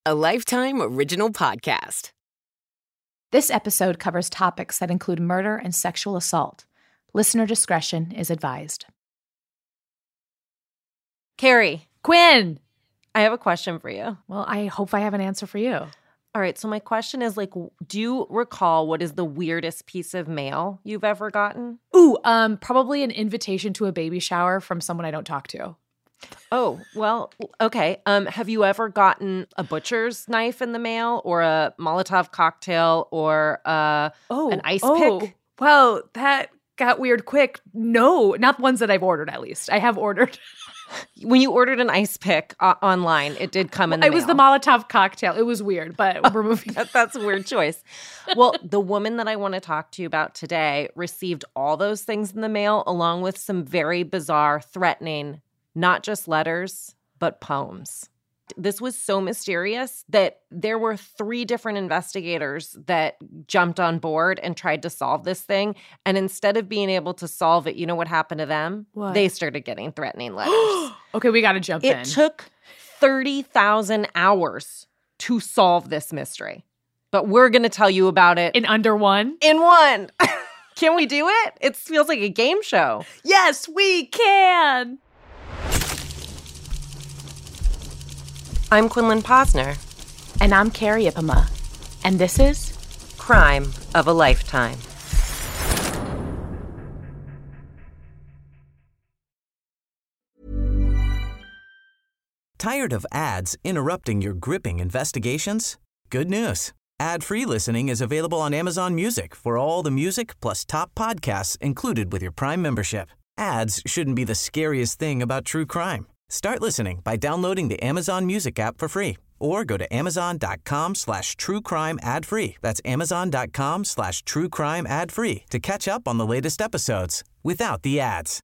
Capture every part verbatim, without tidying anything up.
a Lifetime Original Podcast. This episode covers topics that include murder and sexual assault. Listener discretion is advised. Carrie, Quinn! I have a question for you. Well, I hope I have an answer for you. All right, so my question is, like, do you recall what is the weirdest piece of mail you've ever gotten? Ooh, um, probably an invitation to a baby shower from someone I don't talk to. Oh, well, okay. Um, have you ever gotten a butcher's knife in the mail, or a Molotov cocktail, or uh, oh, an ice oh. pick? Well, that got weird quick. No, not ones that I've ordered, at least. I have ordered. When you ordered an ice pick uh, online, it did come in the it mail. It was the Molotov cocktail. It was weird, but we're moving. that, that's a weird choice. Well, the woman that I want to talk to you about today received all those things in the mail, along with some very bizarre, threatening, not just letters, but poems. This was so mysterious that there were three different investigators that jumped on board and tried to solve this thing. And instead of being able to solve it, you know what happened to them? What? They started getting threatening letters. Okay, we got to jump it in. It took thirty thousand hours to solve this mystery. But we're going to tell you about it. In under one? In one. Can we do it? It feels like a game show. Yes, we can. I'm Quinlan Posner. And I'm Carrie Ipama. And this is Crime of a Lifetime. Tired of ads interrupting your gripping investigations? Good news. Ad-free listening is available on Amazon Music for all the music plus top podcasts included with your Prime membership. Ads shouldn't be the scariest thing about true crime. Start listening by downloading the Amazon Music app for free or go to amazon.com slash true crime ad free. That's amazon.com slash true crime ad free to catch up on the latest episodes without the ads.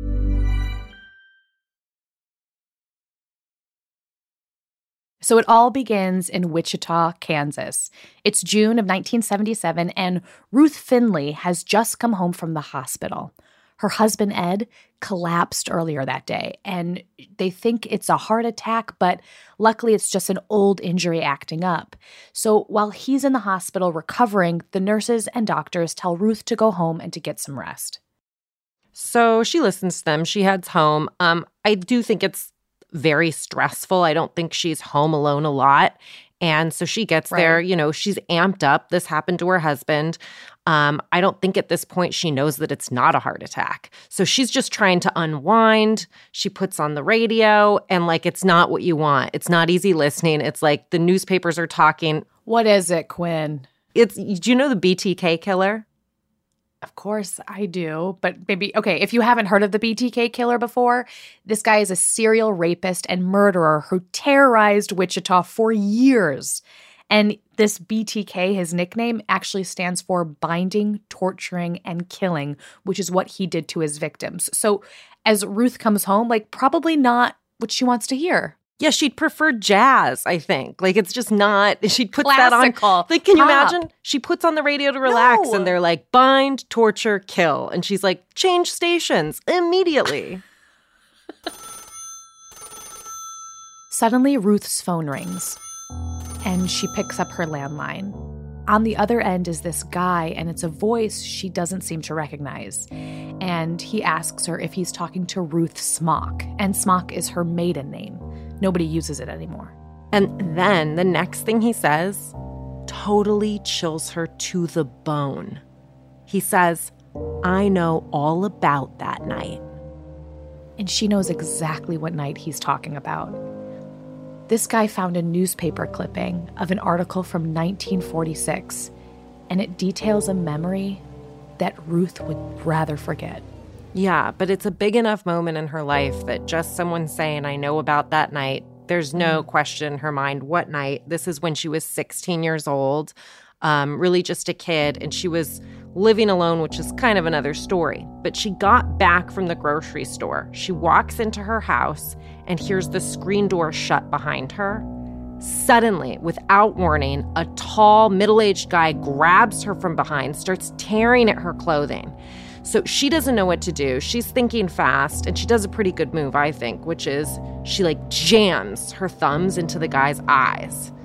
So it all begins in Wichita, Kansas. It's June of nineteen seventy-seven, and Ruth Finley has just come home from the hospital. Her husband, Ed, collapsed earlier that day, and they think it's a heart attack, but luckily it's just an old injury acting up. So while he's in the hospital recovering, the nurses and doctors tell Ruth to go home and to get some rest. So she listens to them. She heads home. Um, I do think it's very stressful. I don't think she's home alone a lot. And so she gets right there, you know, she's amped up. This happened to her husband. Um, I don't think at this point she knows that it's not a heart attack. So she's just trying to unwind. She puts on the radio and like, it's not what you want. It's not easy listening. It's like the newspapers are talking. What is it, Quinn? It's, do you know the B T K killer? Of course I do, but maybe, okay, if you haven't heard of the B T K killer before, this guy is a serial rapist and murderer who terrorized Wichita for years. And this B T K, his nickname, actually stands for binding, torturing, and killing, which is what he did to his victims. So as Ruth comes home, like, probably not what she wants to hear. Yeah, she'd prefer jazz, I think. Like, it's just not, she puts Classical that on. Like, can you pop. imagine? She puts on the radio to relax, No. and they're like, bind, torture, kill. And she's like, change stations immediately. Suddenly, Ruth's phone rings, and she picks up her landline. On the other end is this guy, and it's a voice she doesn't seem to recognize. And he asks her if he's talking to Ruth Smock, and Smock is her maiden name. Nobody uses it anymore. And then the next thing he says totally chills her to the bone. He says, I know all about that night. And she knows exactly what night he's talking about. This guy found a newspaper clipping of an article from nineteen forty-six, and it details a memory that Ruth would rather forget. Yeah, but it's a big enough moment in her life that just someone saying, I know about that night, there's no question in her mind what night. This is when she was sixteen years old, um, really just a kid, and she was living alone, which is kind of another story. But she got back from the grocery store. She walks into her house and hears the screen door shut behind her. Suddenly, without warning, a tall, middle-aged guy grabs her from behind, starts tearing at her clothing. So she doesn't know what to do. She's thinking fast, and she does a pretty good move, I think, which is she, like, jams her thumbs into the guy's eyes.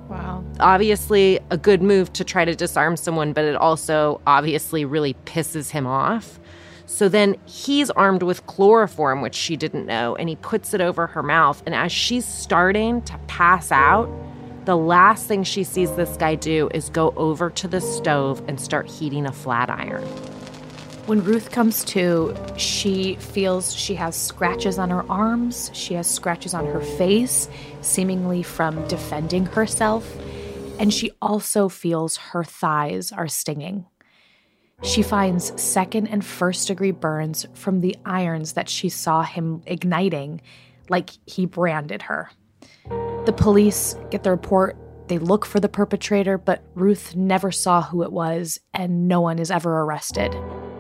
Wow. Obviously a good move to try to disarm someone, but it also obviously really pisses him off. So then he's armed with chloroform, which she didn't know, and he puts it over her mouth. And as she's starting to pass out, the last thing she sees this guy do is go over to the stove and start heating a flat iron. When Ruth comes to, she feels she has scratches on her arms. She has scratches on her face, seemingly from defending herself. And she also feels her thighs are stinging. She finds second and first degree burns from the irons that she saw him igniting, like he branded her. The police get the report. They look for the perpetrator, but Ruth never saw who it was, and no one is ever arrested.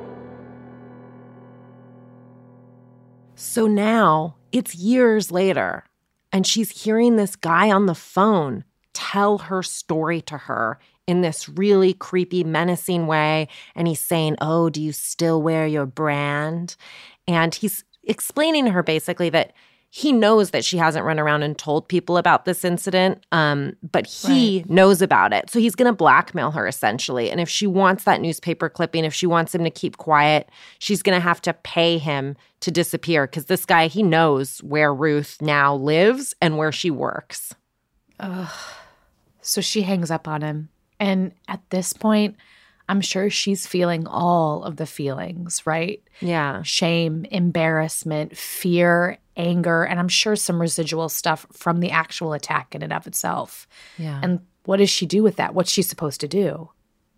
So now it's years later, and she's hearing this guy on the phone tell her story to her in this really creepy, menacing way. And he's saying, oh, do you still wear your brand? And he's explaining to her basically that he knows that she hasn't run around and told people about this incident, um, but he right. knows about it. So he's going to blackmail her, essentially. And if she wants that newspaper clipping, if she wants him to keep quiet, she's going to have to pay him to disappear, because this guy, he knows where Ruth now lives and where she works. Ugh. So she hangs up on him. And at this point, I'm sure she's feeling all of the feelings, right? Yeah. Shame, embarrassment, fear, anger, and I'm sure some residual stuff from the actual attack in and of itself. Yeah. And what does she do with that? What's she supposed to do?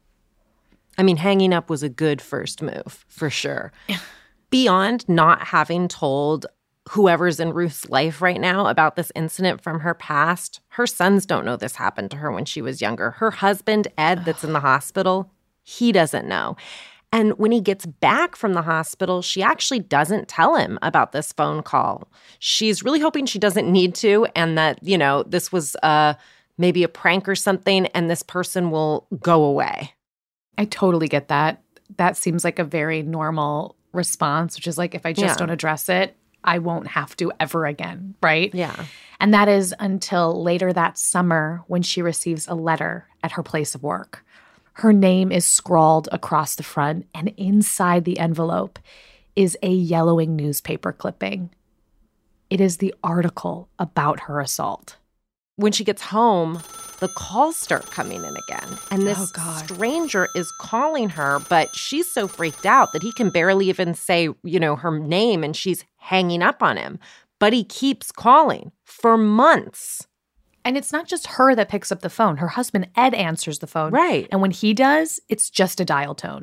I mean, hanging up was a good first move, for sure. Beyond not having told whoever's in Ruth's life right now about this incident from her past, her sons don't know this happened to her when she was younger. Her husband, Ed, that's in the hospital, he doesn't know. And when he gets back from the hospital, she actually doesn't tell him about this phone call. She's really hoping she doesn't need to, and that, you know, this was uh, maybe a prank or something, and this person will go away. I totally get that. That seems like a very normal response, which is like, if I just Yeah. don't address it, I won't have to ever again, right? Yeah. And that is until later that summer when she receives a letter at her place of work. Her name is scrawled across the front, and inside the envelope is a yellowing newspaper clipping. It is the article about her assault. When she gets home, the calls start coming in again. And this Oh, God. stranger is calling her, but she's so freaked out that he can barely even say, you know, her name, and she's hanging up on him. But he keeps calling for months. And it's not just her that picks up the phone. Her husband, Ed, answers the phone. Right. And when he does, it's just a dial tone.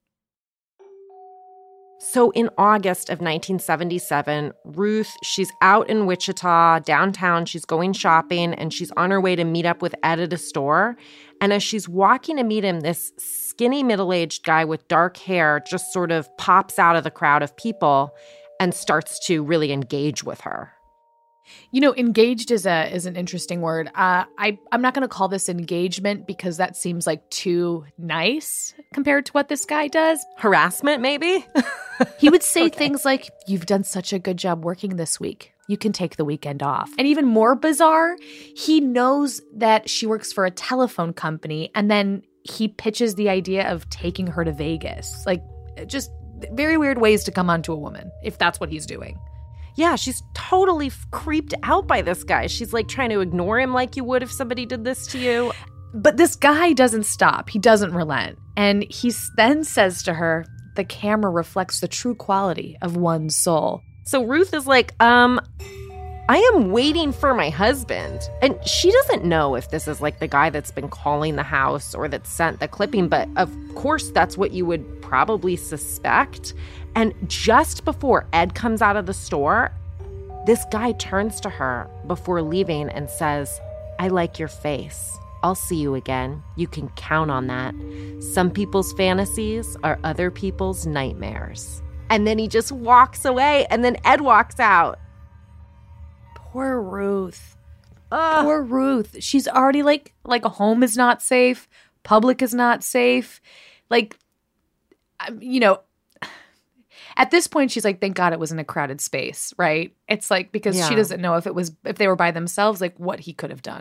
So in August of nineteen seventy-seven, Ruth, she's out in Wichita, downtown. She's going shopping, and she's on her way to meet up with Ed at a store. And as she's walking to meet him, this skinny middle-aged guy with dark hair just sort of pops out of the crowd of people and starts to really engage with her. You know, engaged is a is an interesting word. Uh, I, I'm not going to call this engagement because that seems like too nice compared to what this guy does. Harassment, maybe? He would say Okay. things like, you've done such a good job working this week. You can take the weekend off. And even more bizarre, he knows that she works for a telephone company, and then he pitches the idea of taking her to Vegas. Like, just very weird ways to come onto a woman, if that's what he's doing. Yeah, she's totally f- creeped out by this guy. She's like trying to ignore him like you would if somebody did this to you. But this guy doesn't stop. He doesn't relent. And he s- then says to her, the camera reflects the true quality of one's soul. So Ruth is like, um, I am waiting for my husband. And she doesn't know if this is like the guy that's been calling the house or that sent the clipping, but of course that's what you would probably suspect. And just before Ed comes out of the store, this guy turns to her before leaving and says, I like your face. I'll see you again. You can count on that. Some people's fantasies are other people's nightmares. And then he just walks away, and then Ed walks out. Poor Ruth. Ugh. Poor Ruth. She's already like, like a home is not safe. Public is not safe. Like, um, you know, at this point, she's like, thank God it was in a crowded space, right? It's like, because Yeah. she doesn't know if it was, if they were by themselves, like what he could have done.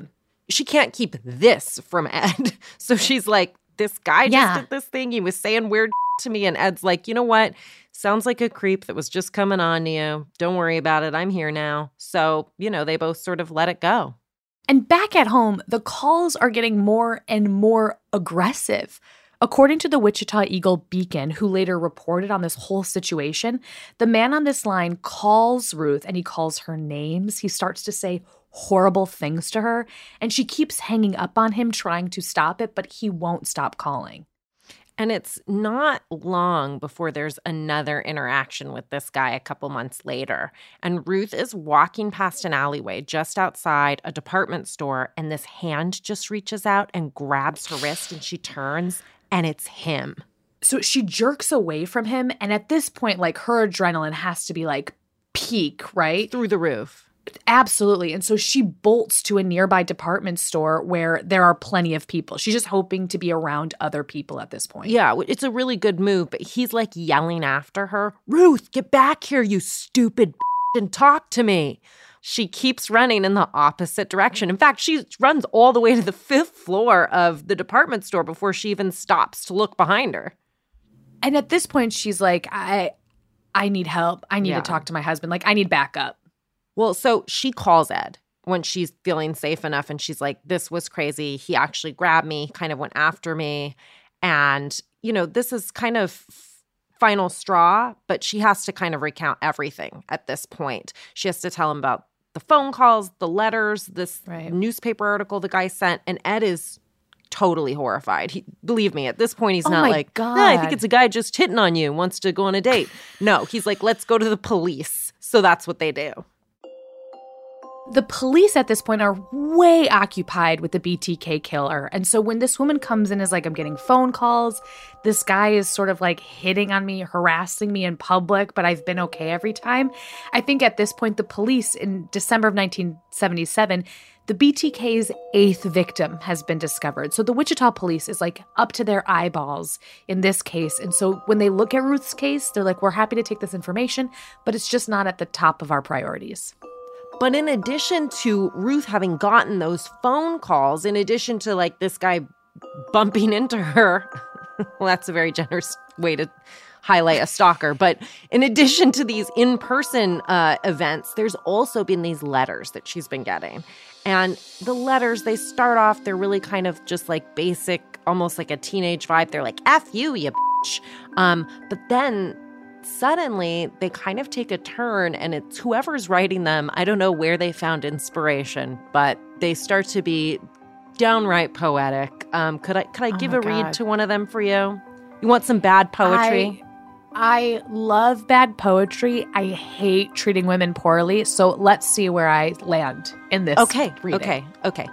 she can't keep this from Ed. So she's like, this guy Yeah. just did this thing. He was saying weird to me. And Ed's like, you know what? Sounds like a creep that was just coming on to you. Don't worry about it. I'm here now. So, you know, they both sort of let it go. And back at home, the calls are getting more and more aggressive. According to the Wichita Eagle Beacon, who later reported on this whole situation, the man on this line calls Ruth and he calls her names. He starts to say horrible things to her, and she keeps hanging up on him, trying to stop it, but he won't stop calling. And it's not long before there's another interaction with this guy a couple months later. And Ruth is walking past an alleyway just outside a department store, and this hand just reaches out and grabs her wrist, and she turns, and it's him. So she jerks away from him, and at this point, like, her adrenaline has to be, like, peak, right? Through the roof. Absolutely. And so she bolts to a nearby department store where there are plenty of people. She's just hoping to be around other people at this point. Yeah, it's a really good move, but he's like yelling after her, Ruth, get back here, you stupid b****, and talk to me. She keeps running in the opposite direction. In fact, she runs all the way to the fifth floor of the department store before she even stops to look behind her. And at this point, she's like, I I need help. I need Yeah. to talk to my husband. Like, I need backup. Well, so she calls Ed when she's feeling safe enough, and she's like, this was crazy. He actually grabbed me, kind of went after me. And, you know, this is kind of final straw, but she has to kind of recount everything at this point. She has to tell him about the phone calls, the letters, this Right. newspaper article the guy sent, and Ed is totally horrified. He, believe me, at this point, he's Oh not my like, God. "No, I think it's a guy just hitting on you, wants to go on a date." No, he's like, let's go to the police. So that's what they do. The police at this point are way occupied with the B T K killer. And so when this woman comes in, is like, I'm getting phone calls. This guy is sort of like hitting on me, harassing me in public, but I've been okay every time. I think at this point, the police in December of nineteen seventy-seven, the B T K's eighth victim has been discovered. So the Wichita police is like up to their eyeballs in this case. And so when they look at Ruth's case, they're like, we're happy to take this information, but it's just not at the top of our priorities. But in addition to Ruth having gotten those phone calls, in addition to like this guy bumping into her, well, that's a very generous way to highlight a stalker. But in addition to these in-person uh, events, there's also been these letters that she's been getting. And the letters, they start off, they're really kind of just like basic, almost like a teenage vibe. They're like, F you, you bitch. Um, but then suddenly they kind of take a turn, and it's whoever's writing them. I don't know where they found inspiration, but they start to be downright poetic. Um, could I could I Oh give my a read God. to one of them for you? You want some bad poetry? I, I love bad poetry. I hate treating women poorly. So let's see where I land in this. Okay, reading. okay, okay.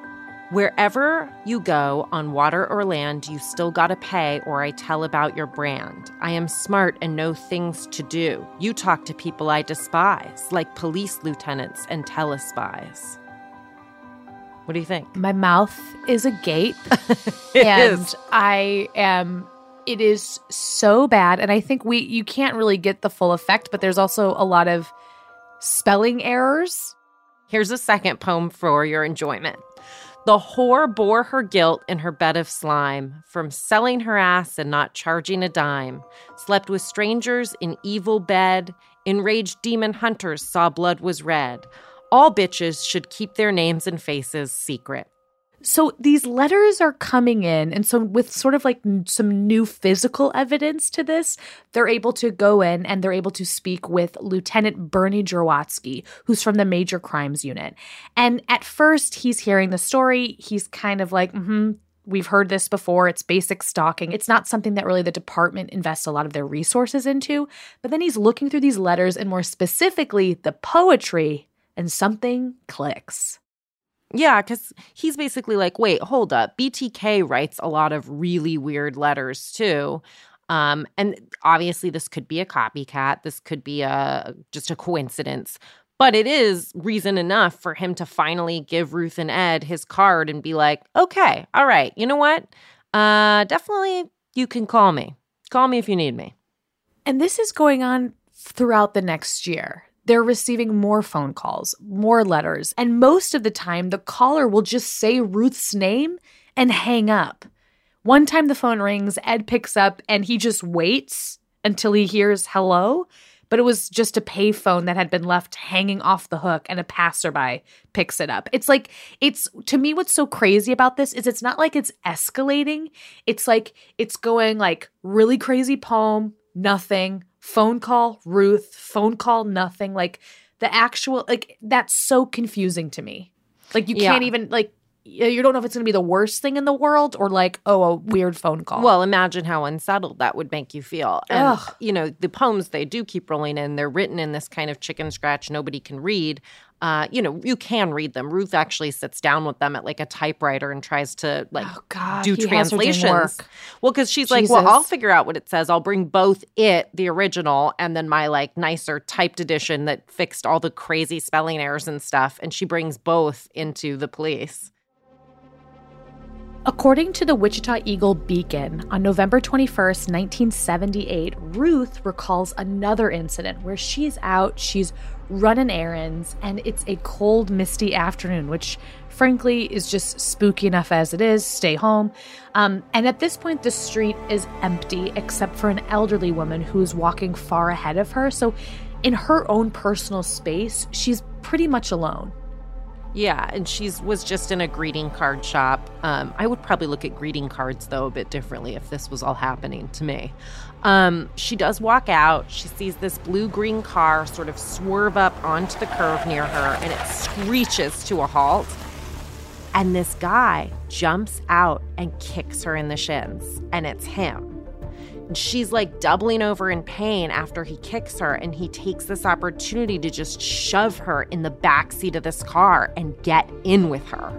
Wherever you go, on water or land, you still gotta pay, or I tell about your brand. I am smart and know things to do. You talk to people I despise, like police lieutenants and telespies. What do you think? My mouth is agape. It and is. I am, it is so bad. And I think we, you can't really get the full effect, but there's also a lot of spelling errors. Here's a second poem for your enjoyment. The whore bore her guilt in her bed of slime, from selling her ass and not charging a dime, slept with strangers in evil bed, enraged demon hunters saw blood was red. All bitches should keep their names and faces secret. So these letters are coming in. And so with sort of like n- some new physical evidence to this, they're able to go in and they're able to speak with Lieutenant Bernie Jurwatsky, who's from the Major Crimes Unit. And at first he's hearing the story. He's kind of like, mm-hmm, we've heard this before. It's basic stalking. It's not something that really the department invests a lot of their resources into. But then he's looking through these letters and more specifically the poetry, and something clicks. Yeah, because he's basically like, wait, hold up. B T K writes a lot of really weird letters too. Um, and obviously this could be a copycat. This could be a just a coincidence. But it is reason enough for him to finally give Ruth and Ed his card and be like, okay, all right, you know what? Uh, definitely you can call me. Call me if you need me. And this is going on throughout the next year. they're receiving more phone calls, more letters, and most of the time the caller will just say Ruth's name and hang up. One time the phone rings, Ed picks up, and he just waits until he hears hello, but it was just a payphone that had been left hanging off the hook, and a passerby picks it up. It's like, it's, to me, what's so crazy about this is it's not like it's escalating. It's like it's going like really crazy poem, nothing, phone call, Ruth, phone call, nothing. Like the actual, like that's so confusing to me. Like you Yeah. can't even, like, you don't know if it's going to be the worst thing in the world or like, oh, a weird phone call. Well, imagine how unsettled that would make you feel. And, Ugh. you know, the poems, they do keep rolling in. They're written in this kind of chicken scratch nobody can read. Uh, you know, you can read them. Ruth actually sits down with them at like a typewriter and tries to like Oh, God, do he has her doing translations. work. Well, because she's like, well, Jesus. I'll figure out what it says. I'll bring both it, the original, and then my like nicer typed edition that fixed all the crazy spelling errors and stuff. And she brings both into the police. According to the Wichita Eagle Beacon, on November twenty-first, nineteen seventy-eight, Ruth recalls another incident where she's out, she's running errands, and it's a cold, misty afternoon, which frankly is just spooky enough as it is. Stay home. Um, and at this point, the street is empty except for an elderly woman who's walking far ahead of her. So in her own personal space, she's pretty much alone. Yeah, and she's was just in a greeting card shop. Um, I would probably look at greeting cards, though, a bit differently if this was all happening to me. Um, she does walk out. She sees this blue-green car sort of swerve up onto the curve near her, and it screeches to a halt. And this guy jumps out and kicks her in the shins, and it's him. And she's like doubling over in pain after he kicks her, and he takes this opportunity to just shove her in the backseat of this car and get in with her.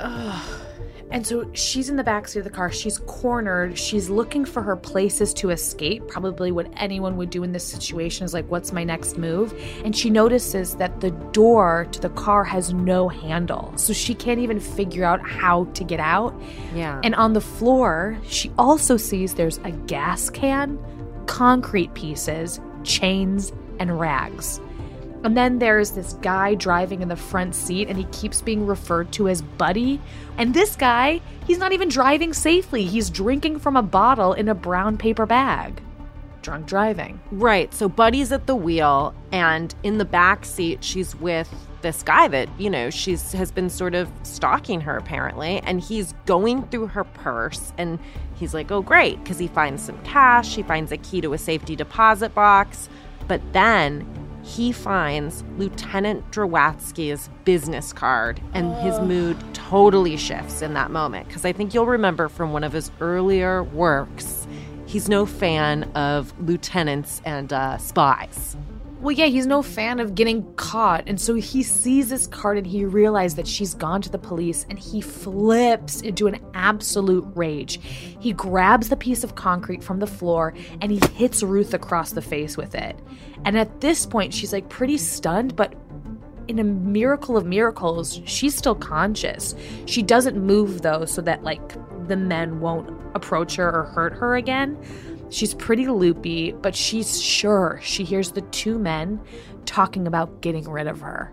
And so she's in the backseat of the car. She's cornered. She's looking for her places to escape. Probably what anyone would do in this situation is like, what's my next move? And she notices that the door to the car has no handle. So she can't even figure out how to get out. Yeah. And on the floor, she also sees there's a gas can, concrete pieces, chains, and rags. And then there's this guy driving in the front seat, and he keeps being referred to as Buddy. And this guy, he's not even driving safely. He's drinking from a bottle in a brown paper bag. Drunk driving. Right. So Buddy's at the wheel, and in the back seat, she's with this guy that, you know, she's has been sort of stalking her, apparently. And he's going through her purse, and he's like, oh, great, because he finds some cash. He finds a key to a safety deposit box. But then he finds Lieutenant Drawatsky's business card, and his mood totally shifts in that moment. Because I think you'll remember from one of his earlier works, he's no fan of lieutenants and uh, spies. Well, yeah, he's no fan of getting caught. And so he sees this card and he realizes that she's gone to the police, and he flips into an absolute rage. He grabs the piece of concrete from the floor and he hits Ruth across the face with it. And at this point, she's like pretty stunned, but in a miracle of miracles, she's still conscious. She doesn't move though, so that like the men won't approach her or hurt her again. She's pretty loopy, but she's sure she hears the two men talking about getting rid of her.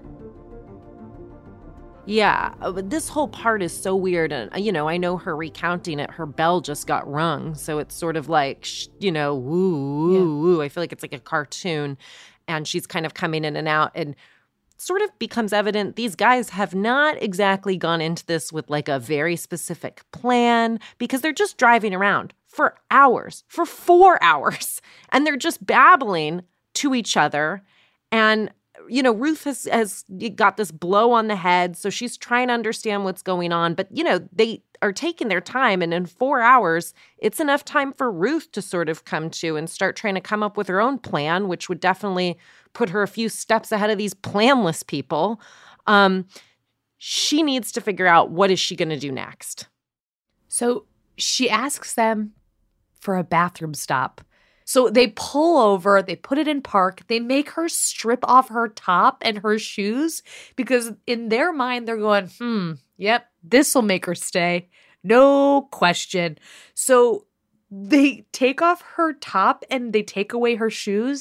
Yeah, but this whole part is so weird. And, you know, I know her recounting it, her bell just got rung. So it's sort of like, sh- you know, woo, woo, Yeah. woo. I feel like it's like a cartoon. And she's kind of coming in and out. And sort of becomes evident these guys have not exactly gone into this with like a very specific plan, because they're just driving around for hours, for four hours. And they're just babbling to each other. And you know, Ruth has, has got this blow on the head, so she's trying to understand what's going on. But, you know, they are taking their time, and in four hours, it's enough time for Ruth to sort of come to and start trying to come up with her own plan, which would definitely put her a few steps ahead of these planless people. Um, she needs to figure out, what is she going to do next? So she asks them for a bathroom stop. So they pull over, they put it in park, they make her strip off her top and her shoes, because in their mind, they're going, hmm, yep, this will make her stay. No question. So they take off her top and they take away her shoes.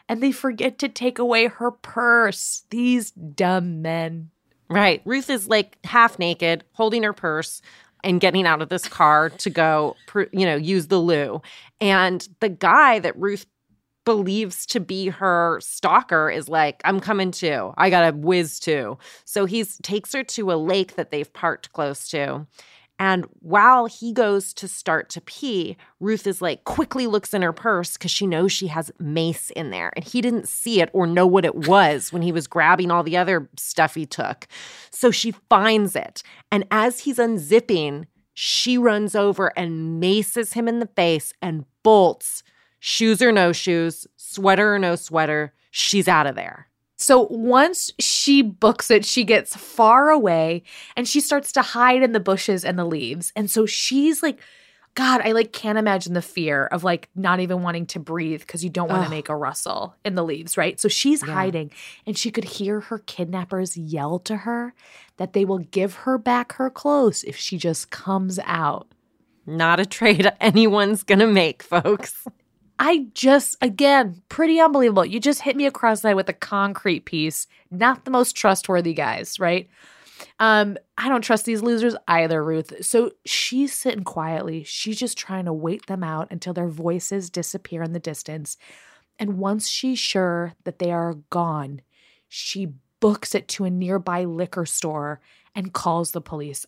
and they forget to take away her purse. These dumb men. Right. Ruth is like half naked, holding her purse and getting out of this car to go, you know, use the loo. And the guy that Ruth believes to be her stalker is like, I'm coming too. I got to whiz too. So he takes her to a lake that they've parked close to. And while he goes to start to pee, Ruth is like, quickly looks in her purse because she knows she has mace in there. And he didn't see it or know what it was when he was grabbing all the other stuff he took. So she finds it. And as he's unzipping, she runs over and maces him in the face and bolts. Shoes or no shoes, sweater or no sweater, she's out of there. So once she books it, she gets far away and she starts to hide in the bushes and the leaves. And so she's like, God, I like can't imagine the fear of like not even wanting to breathe because you don't want to make a rustle in the leaves, right? So she's yeah. hiding, and she could hear her kidnappers yell to her that they will give her back her clothes if she just comes out. Not a trade anyone's gonna make, folks. I just, again, pretty unbelievable. You just hit me across the head with a concrete piece. Not the most trustworthy guys, right? Um, I don't trust these losers either, Ruth. So she's sitting quietly. She's just trying to wait them out until their voices disappear in the distance. And once she's sure that they are gone, she books it to a nearby liquor store and calls the police.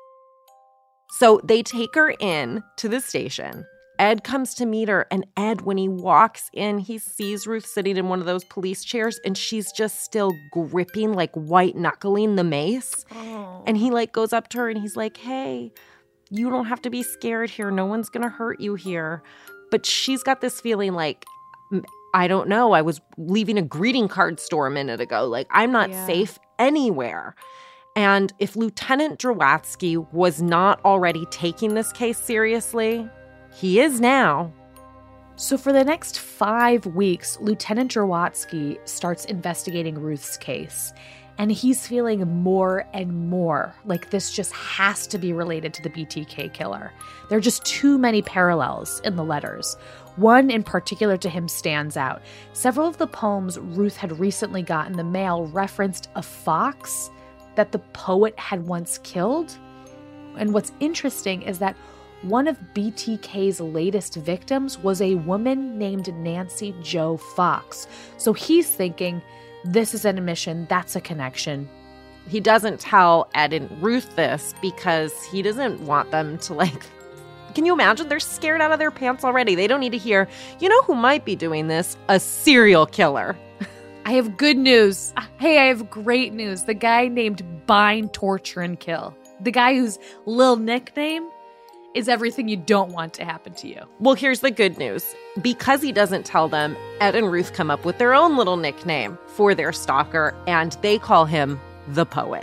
So they take her in to the station. Ed comes to meet her, and Ed, when he walks in, he sees Ruth sitting in one of those police chairs, and she's just still gripping, like white-knuckling the mace. Oh. And he, like, goes up to her, and he's like, hey, you don't have to be scared here. No one's going to hurt you here. But she's got this feeling like, I don't know, I was leaving a greeting card store a minute ago. Like, I'm not yeah. safe anywhere. And if Lieutenant Drawatsky was not already taking this case seriously, he is now. So for the next five weeks, Lieutenant Drawatsky starts investigating Ruth's case. And he's feeling more and more like this just has to be related to the B T K killer. There are just too many parallels in the letters. One in particular to him stands out. Several of the poems Ruth had recently got in the mail referenced a fox that the poet had once killed. And what's interesting is that one of B T K's latest victims was a woman named Nancy Jo Fox. So he's thinking, this is an admission, that's a connection. He doesn't tell Ed and Ruth this because he doesn't want them to, like, can you imagine? They're scared out of their pants already. They don't need to hear, you know who might be doing this? A serial killer. I have good news. Hey, I have great news. The guy named Bind, Torture, and Kill. The guy whose little nickname is everything you don't want to happen to you. Well, here's the good news. Because he doesn't tell them, Ed and Ruth come up with their own little nickname for their stalker, and they call him the Poet.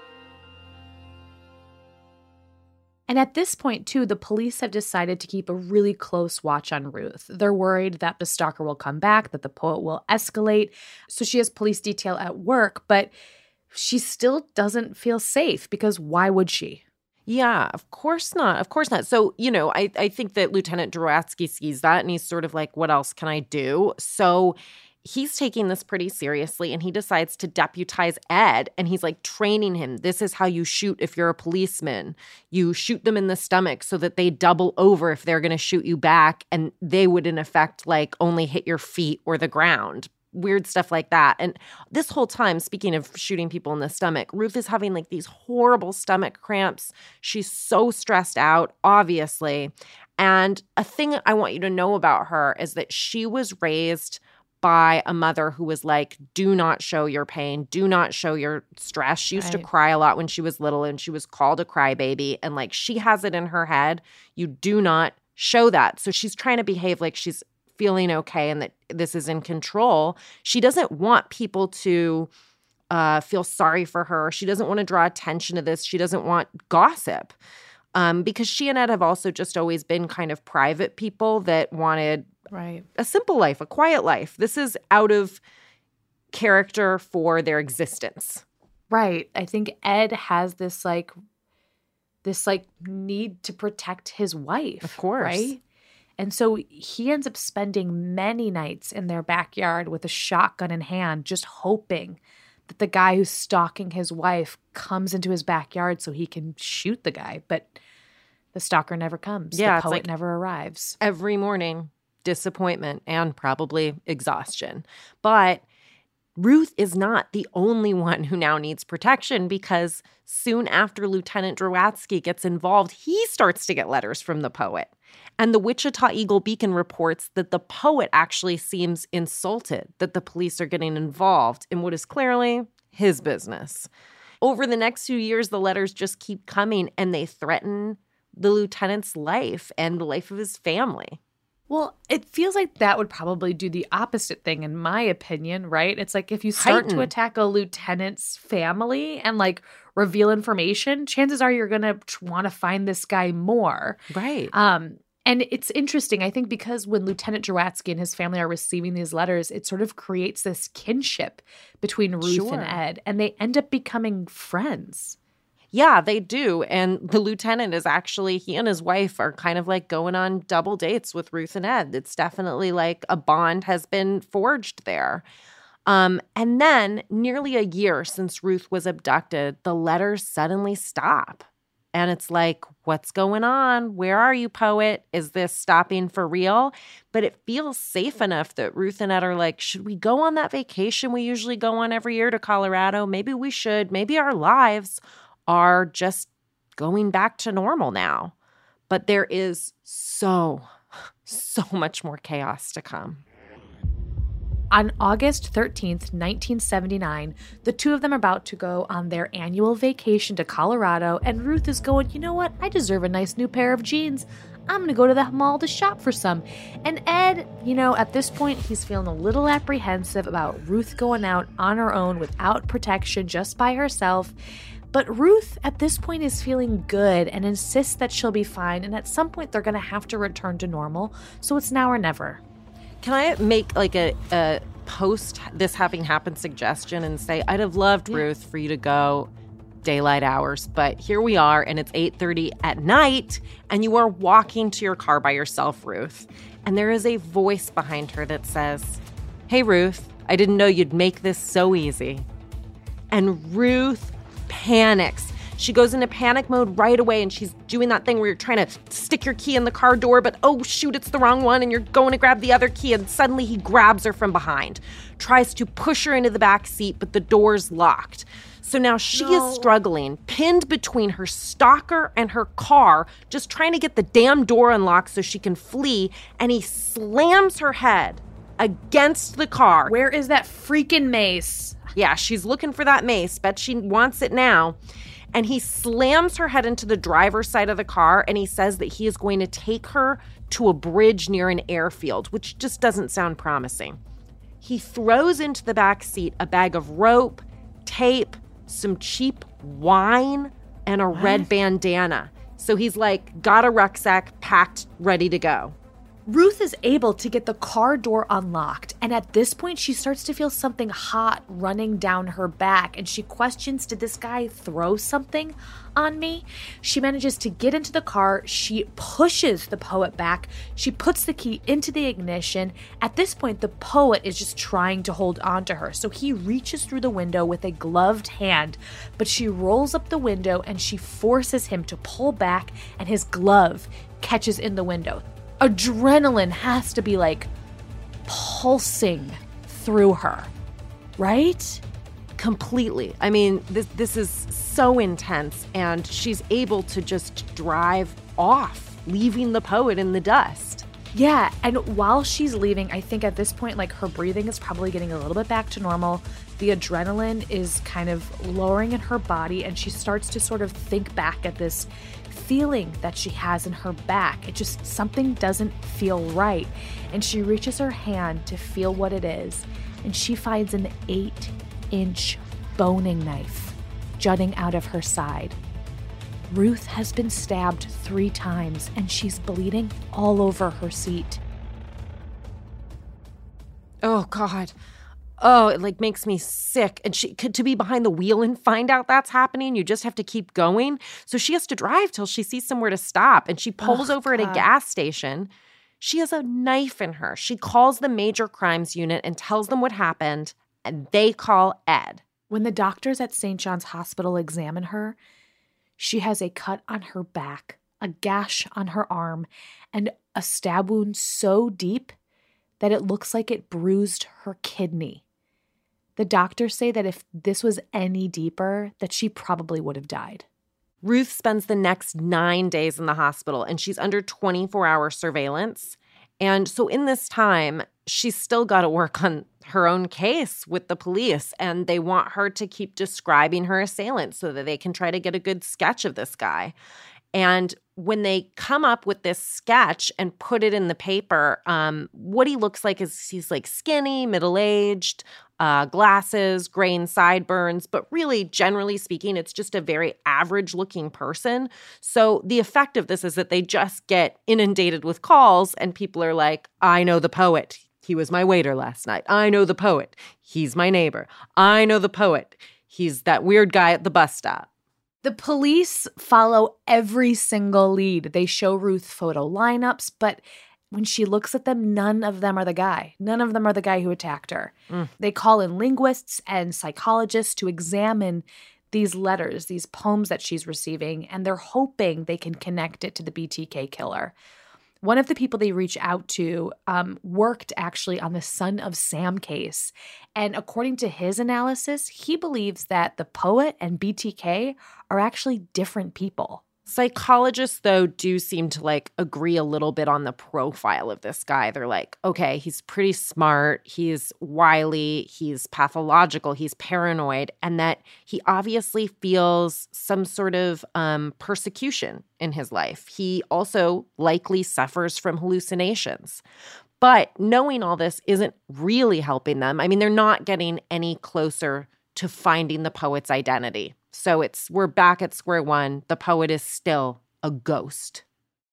And at this point, too, the police have decided to keep a really close watch on Ruth. They're worried that the stalker will come back, that the poet will escalate. So she has police detail at work, but she still doesn't feel safe because why would she? Yeah, of course not. Of course not. So, you know, I, I think that Lieutenant Drawatsky sees that and he's sort of like, what else can I do? So he's taking this pretty seriously and he decides to deputize Ed and he's like training him. This is how you shoot if you're a policeman. You shoot them in the stomach so that they double over if they're going to shoot you back and they would in effect like only hit your feet or the ground. Weird stuff like that. And this whole time, speaking of shooting people in the stomach, Ruth is having like these horrible stomach cramps. She's so stressed out, obviously. And a thing I want you to know about her is that she was raised by a mother who was like, do not show your pain. Do not show your stress. She used right. to cry a lot when she was little and she was called a crybaby. And like she has it in her head. You do not show that. So she's trying to behave like she's feeling okay and that this is in control. She doesn't want people to uh, feel sorry for her. She doesn't want to draw attention to this. She doesn't want gossip um, because she and Ed have also just always been kind of private people that wanted right. a simple life, a quiet life. This is out of character for their existence. Right. I think Ed has this like, this like need to protect his wife. Of course. Right? And so he ends up spending many nights in their backyard with a shotgun in hand, just hoping that the guy who's stalking his wife comes into his backyard so he can shoot the guy. But the stalker never comes. Yeah, the poet like never arrives. Every morning, disappointment and probably exhaustion. But Ruth is not the only one who now needs protection, because soon after Lieutenant Drawatsky gets involved, he starts to get letters from the poet. And the Wichita Eagle-Beacon reports that the poet actually seems insulted that the police are getting involved in what is clearly his business. Over the next few years, the letters just keep coming, and they threaten the lieutenant's life and the life of his family. Well, it feels like that would probably do the opposite thing, in my opinion, right? It's like if you start Heighten. to attack a lieutenant's family and like reveal information, chances are you're going to want to find this guy more. Right. Um, and it's interesting, I think, because when Lieutenant Drawatsky and his family are receiving these letters, it sort of creates this kinship between Ruth Sure. and Ed, and they end up becoming friends. Yeah, they do. And the lieutenant is actually, he and his wife are kind of like going on double dates with Ruth and Ed. It's definitely like a bond has been forged there. Um, and then nearly a year since Ruth was abducted, the letters suddenly stop. And it's like, what's going on? Where are you, poet? Is this stopping for real? But it feels safe enough that Ruth and Ed are like, should we go on that vacation we usually go on every year to Colorado? Maybe we should. Maybe our lives are just going back to normal now. But there is so, so much more chaos to come. On August thirteenth, nineteen seventy-nine, the two of them are about to go on their annual vacation to Colorado, and Ruth is going, you know what? I deserve a nice new pair of jeans. I'm going to go to the mall to shop for some. And Ed, you know, at this point, he's feeling a little apprehensive about Ruth going out on her own without protection, just by herself. But Ruth, at this point, is feeling good and insists that she'll be fine, and at some point, they're going to have to return to normal, so it's now or never. Can I make like a, a post this having happened suggestion and say, I'd have loved, yeah. Ruth, for you to go daylight hours, but here we are, and it's eight thirty at night, and you are walking to your car by yourself, Ruth. And there is a voice behind her that says, hey, Ruth, I didn't know you'd make this so easy. And Ruth panics. She goes into panic mode right away, and she's doing that thing where you're trying to stick your key in the car door, but oh shoot, it's the wrong one, and you're going to grab the other key, and suddenly he grabs her from behind, tries to push her into the back seat, but the door's locked. So now she no. is struggling, pinned between her stalker and her car, just trying to get the damn door unlocked so she can flee, and he slams her head against the car. Where is that freaking mace? Yeah, she's looking for that mace. Bet she wants it now. And he slams her head into the driver's side of the car, and he says that he is going to take her to a bridge near an airfield, which just doesn't sound promising. He throws into the back seat a bag of rope, tape, some cheap wine, and a what? red bandana. So he's like, got a rucksack packed, ready to go. Ruth is able to get the car door unlocked, and at this point, she starts to feel something hot running down her back, and she questions, did this guy throw something on me? She manages to get into the car. She pushes the poet back. She puts the key into the ignition. At this point, the poet is just trying to hold on to her, so he reaches through the window with a gloved hand, but she rolls up the window, and she forces him to pull back, and his glove catches in the window. Adrenaline has to be like pulsing through her, right? Completely. I mean, this this is so intense, and she's able to just drive off, leaving the poet in the dust. Yeah, and while she's leaving, I think at this point, like, her breathing is probably getting a little bit back to normal. The adrenaline is kind of lowering in her body, and she starts to sort of think back at this feeling that she has in her back. It just, something doesn't feel right. And she reaches her hand to feel what it is, and she finds an eight-inch boning knife jutting out of her side. Ruth has been stabbed three times, and she's bleeding all over her seat. Oh, God. Oh, it like makes me sick. And she could to be behind the wheel and find out that's happening, you just have to keep going. So she has to drive till she sees somewhere to stop. And she pulls oh, over God. at a gas station. She has a knife in her. She calls the major crimes unit and tells them what happened, and they call Ed. When the doctors at Saint John's Hospital examine her, she has a cut on her back, a gash on her arm, and a stab wound so deep that it looks like it bruised her kidney. The doctors say that if this was any deeper, that she probably would have died. Ruth spends the next nine days in the hospital, and she's under twenty-four hour surveillance. And so in this time, she's still got to work on her own case with the police, and they want her to keep describing her assailant so that they can try to get a good sketch of this guy. And when they come up with this sketch and put it in the paper, um, what he looks like is he's like skinny, middle-aged, uh, glasses, grain sideburns, but really, generally speaking, it's just a very average-looking person. So the effect of this is that they just get inundated with calls, and people are like, I know the poet. He was my waiter last night. I know the poet. He's my neighbor. I know the poet. He's that weird guy at the bus stop. The police follow every single lead. They show Ruth photo lineups, but when she looks at them, none of them are the guy. None of them are the guy who attacked her. Mm. They call in linguists and psychologists to examine these letters, these poems that she's receiving, and they're hoping they can connect it to the B T K killer. One of the people they reach out to um, worked actually on the Son of Sam case. And according to his analysis, he believes that the poet and B T K are actually different people. Psychologists, though, do seem to, like, agree a little bit on the profile of this guy. They're like, okay, he's pretty smart, he's wily, he's pathological, he's paranoid, and that he obviously feels some sort of um, persecution in his life. He also likely suffers from hallucinations. But knowing all this isn't really helping them. I mean, they're not getting any closer to finding the poet's identity. So it's we're back at square one. The poet is still a ghost.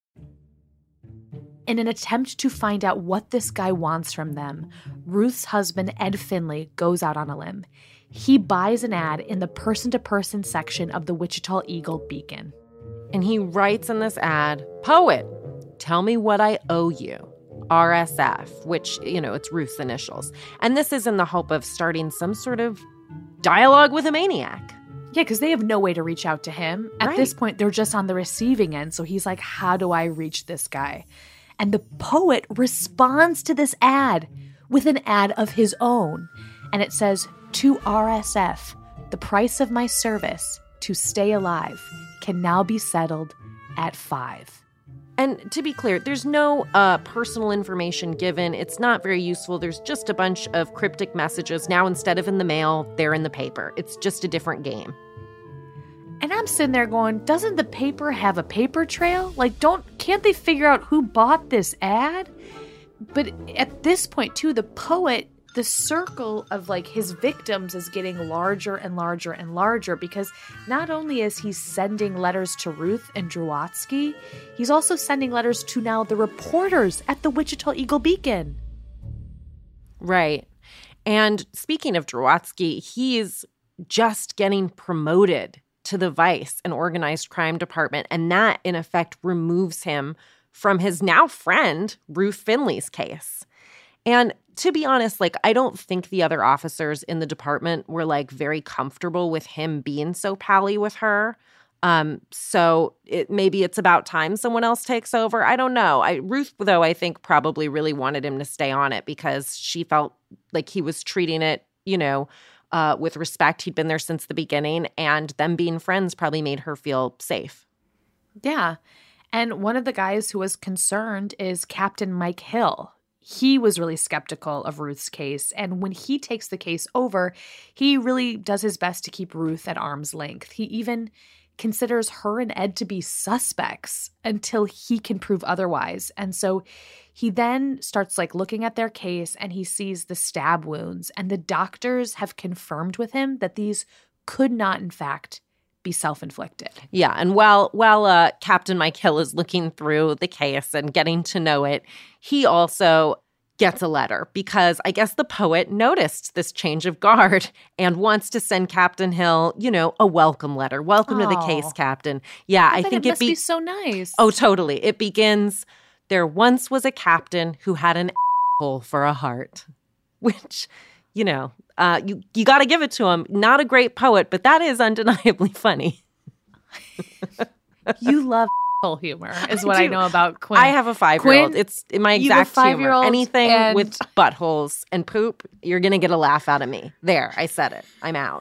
In an attempt to find out what this guy wants from them, Ruth's husband, Ed Finley, goes out on a limb. He buys an ad in the person-to-person section of the Wichita Eagle-Beacon. And he writes in this ad, "Poet, tell me what I owe you. R S F," which, you know, it's Ruth's initials. And this is in the hope of starting some sort of dialogue with a maniac. Yeah, because they have no way to reach out to him. At right. this point, they're just on the receiving end. So he's like, how do I reach this guy? And the poet responds to this ad with an ad of his own. And it says, "To R S F, the price of my service to stay alive can now be settled at five." And to be clear, there's no uh, personal information given. It's not very useful. There's just a bunch of cryptic messages. Now, instead of in the mail, they're in the paper. It's just a different game. And I'm sitting there going, doesn't the paper have a paper trail? Like, don't can't they figure out who bought this ad? But at this point, too, the poet, the circle of, like, his victims is getting larger and larger and larger because not only is he sending letters to Ruth and Drowatsky, he's also sending letters to now the reporters at the Wichita Eagle-Beacon. Right. And speaking of Drowatsky, he's just getting promoted to the Vice, an organized crime department, and that, in effect, removes him from his now friend, Ruth Finley's case. And to be honest, like, I don't think the other officers in the department were, like, very comfortable with him being so pally with her. Um, so it, maybe it's about time someone else takes over. I don't know. I, Ruth, though, I think probably really wanted him to stay on it because she felt like he was treating it, you know, uh, with respect. He'd been there since the beginning, and them being friends probably made her feel safe. Yeah. And one of the guys who was concerned is Captain Mike Hill. He was really skeptical of Ruth's case, and when he takes the case over, he really does his best to keep Ruth at arm's length. He even considers her and Ed to be suspects until he can prove otherwise. And so he then starts like looking at their case, and he sees the stab wounds, and the doctors have confirmed with him that these could not, in fact, be self-inflicted. Yeah, and while while uh, Captain Mike Hill is looking through the case and getting to know it, he also gets a letter because I guess the poet noticed this change of guard and wants to send Captain Hill, you know, a welcome letter. Welcome Aww. To the case, Captain. Yeah, I, I think it it must be-, be so nice. Oh, totally. It begins, There once was a captain who had an hole for a heart, which, you know, uh, you, you got to give it to him. Not a great poet, but that is undeniably funny. You love hole humor is what I, I know about Quinn. I have a five-year-old. Quinn, it's my you have a exact humor. five-year-old Anything and- with buttholes and poop, you're going to get a laugh out of me. There, I said it. I'm out.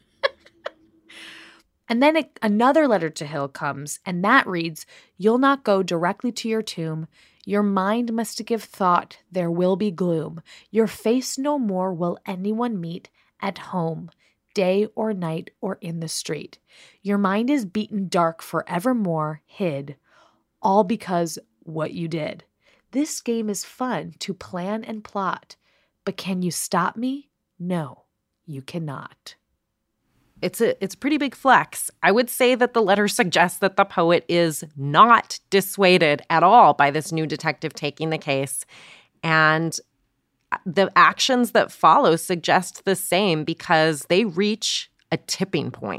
And then it, another letter to Hill comes, and that reads, "You'll not go directly to your tomb. Your mind must give thought, there will be gloom. Your face no more will anyone meet at home, day or night or in the street. Your mind is beaten dark forevermore, hid, all because what you did. This game is fun to plan and plot, but can you stop me? No, you cannot." It's a it's a pretty big flex. I would say that the letter suggests that the poet is not dissuaded at all by this new detective taking the case. And the actions that follow suggest the same because they reach a tipping point.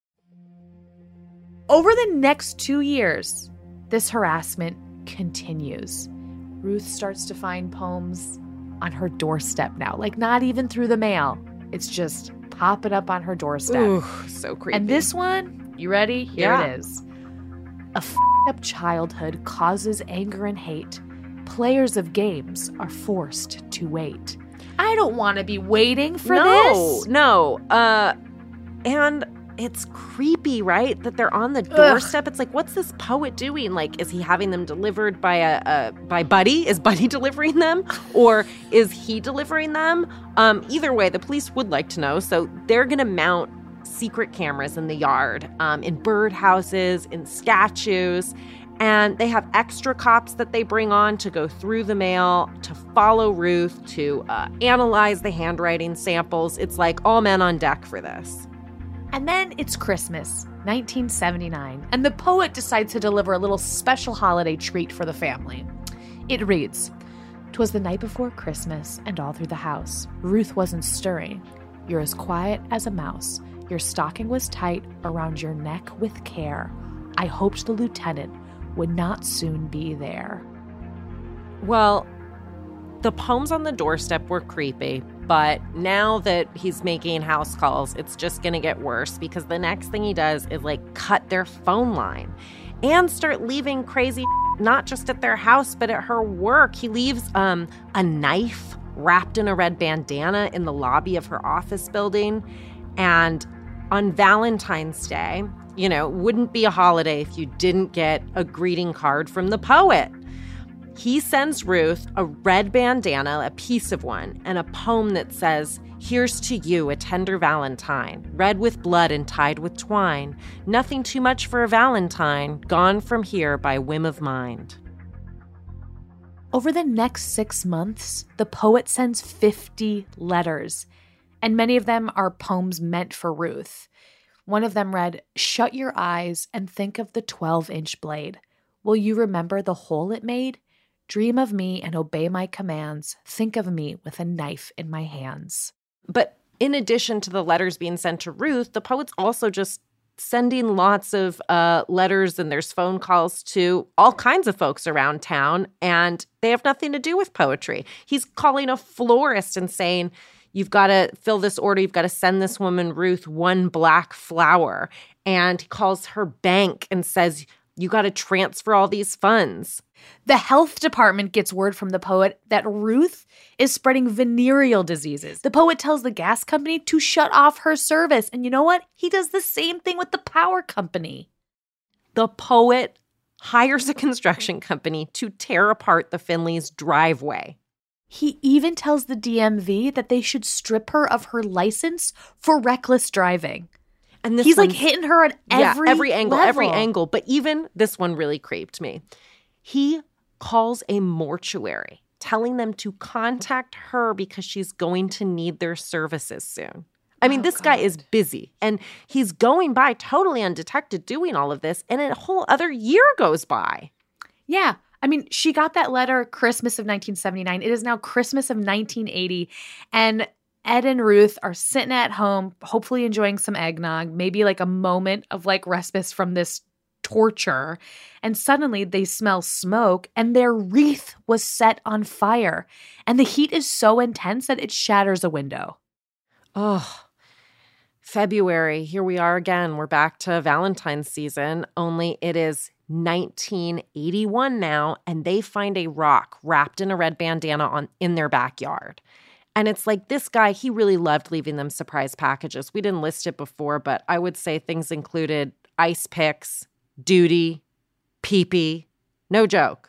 Over the next two years, this harassment continues. Ruth starts to find poems on her doorstep now, like not even through the mail. It's just popping up on her doorstep. Ooh, so creepy. And this one, you ready? Here Yeah. it is. A f***ed up childhood causes anger and hate. Players of games are forced to wait. I don't want to be waiting for no, this. No, no. Uh, and it's creepy, right? That they're on the doorstep. Ugh. It's like, what's this poet doing? Like, is he having them delivered by a, a by Buddy? Is Buddy delivering them, or is he delivering them? Um, either way, the police would like to know. So they're gonna mount secret cameras in the yard, um, in birdhouses, in statues, and they have extra cops that they bring on to go through the mail, to follow Ruth, to uh, analyze the handwriting samples. It's like all men on deck for this. And then it's Christmas, nineteen seventy-nine, and the poet decides to deliver a little special holiday treat for the family. It reads, "'Twas the night before Christmas, and all through the house, Ruth wasn't stirring. You're as quiet as a mouse. Your stocking was tight around your neck with care. I hoped the lieutenant would not soon be there." Well, the poems on the doorstep were creepy, but now that he's making house calls, it's just going to get worse because the next thing he does is like cut their phone line and start leaving crazy not just at their house, but at her work. He leaves um, a knife wrapped in a red bandana in the lobby of her office building. And on Valentine's Day, you know, it wouldn't be a holiday if you didn't get a greeting card from the poet. He sends Ruth a red bandana, a piece of one, and a poem that says, "Here's to you, a tender Valentine, red with blood and tied with twine. Nothing too much for a Valentine, gone from here by whim of mind." Over the next six months, the poet sends fifty letters, and many of them are poems meant for Ruth. One of them read, "Shut your eyes and think of the twelve-inch blade. Will you remember the hole it made? Dream of me and obey my commands. Think of me with a knife in my hands." But in addition to the letters being sent to Ruth, the poet's also just sending lots of uh, letters, and there's phone calls to all kinds of folks around town, and they have nothing to do with poetry. He's calling a florist and saying, "You've got to fill this order. You've got to send this woman, Ruth, one black flower." And he calls her bank and says, "You got to transfer all these funds." The health department gets word from the poet that Ruth is spreading venereal diseases. The poet tells the gas company to shut off her service. And you know what? He does the same thing with the power company. The poet hires a construction company to tear apart the Finleys' driveway. He even tells the D M V that they should strip her of her license for reckless driving. And this He's like one's- hitting her at every yeah, every angle, level. every angle. But even this one really creeped me. He calls a mortuary, telling them to contact her because she's going to need their services soon. I mean, Oh, this God. guy is busy, and he's going by totally undetected doing all of this, and a whole other year goes by. Yeah. I mean, she got that letter Christmas of nineteen seventy-nine. It is now Christmas of nineteen eighty. And Ed and Ruth are sitting at home, hopefully enjoying some eggnog, maybe like a moment of like respite from this torture. And suddenly they smell smoke and their wreath was set on fire. And the heat is so intense that it shatters a window. Oh, February. Here we are again. We're back to Valentine's season, only it is nineteen eighty-one now, and they find a rock wrapped in a red bandana on in their backyard. And it's like this guy, he really loved leaving them surprise packages. We didn't list it before, but I would say things included ice picks, duty, pee-pee. No joke.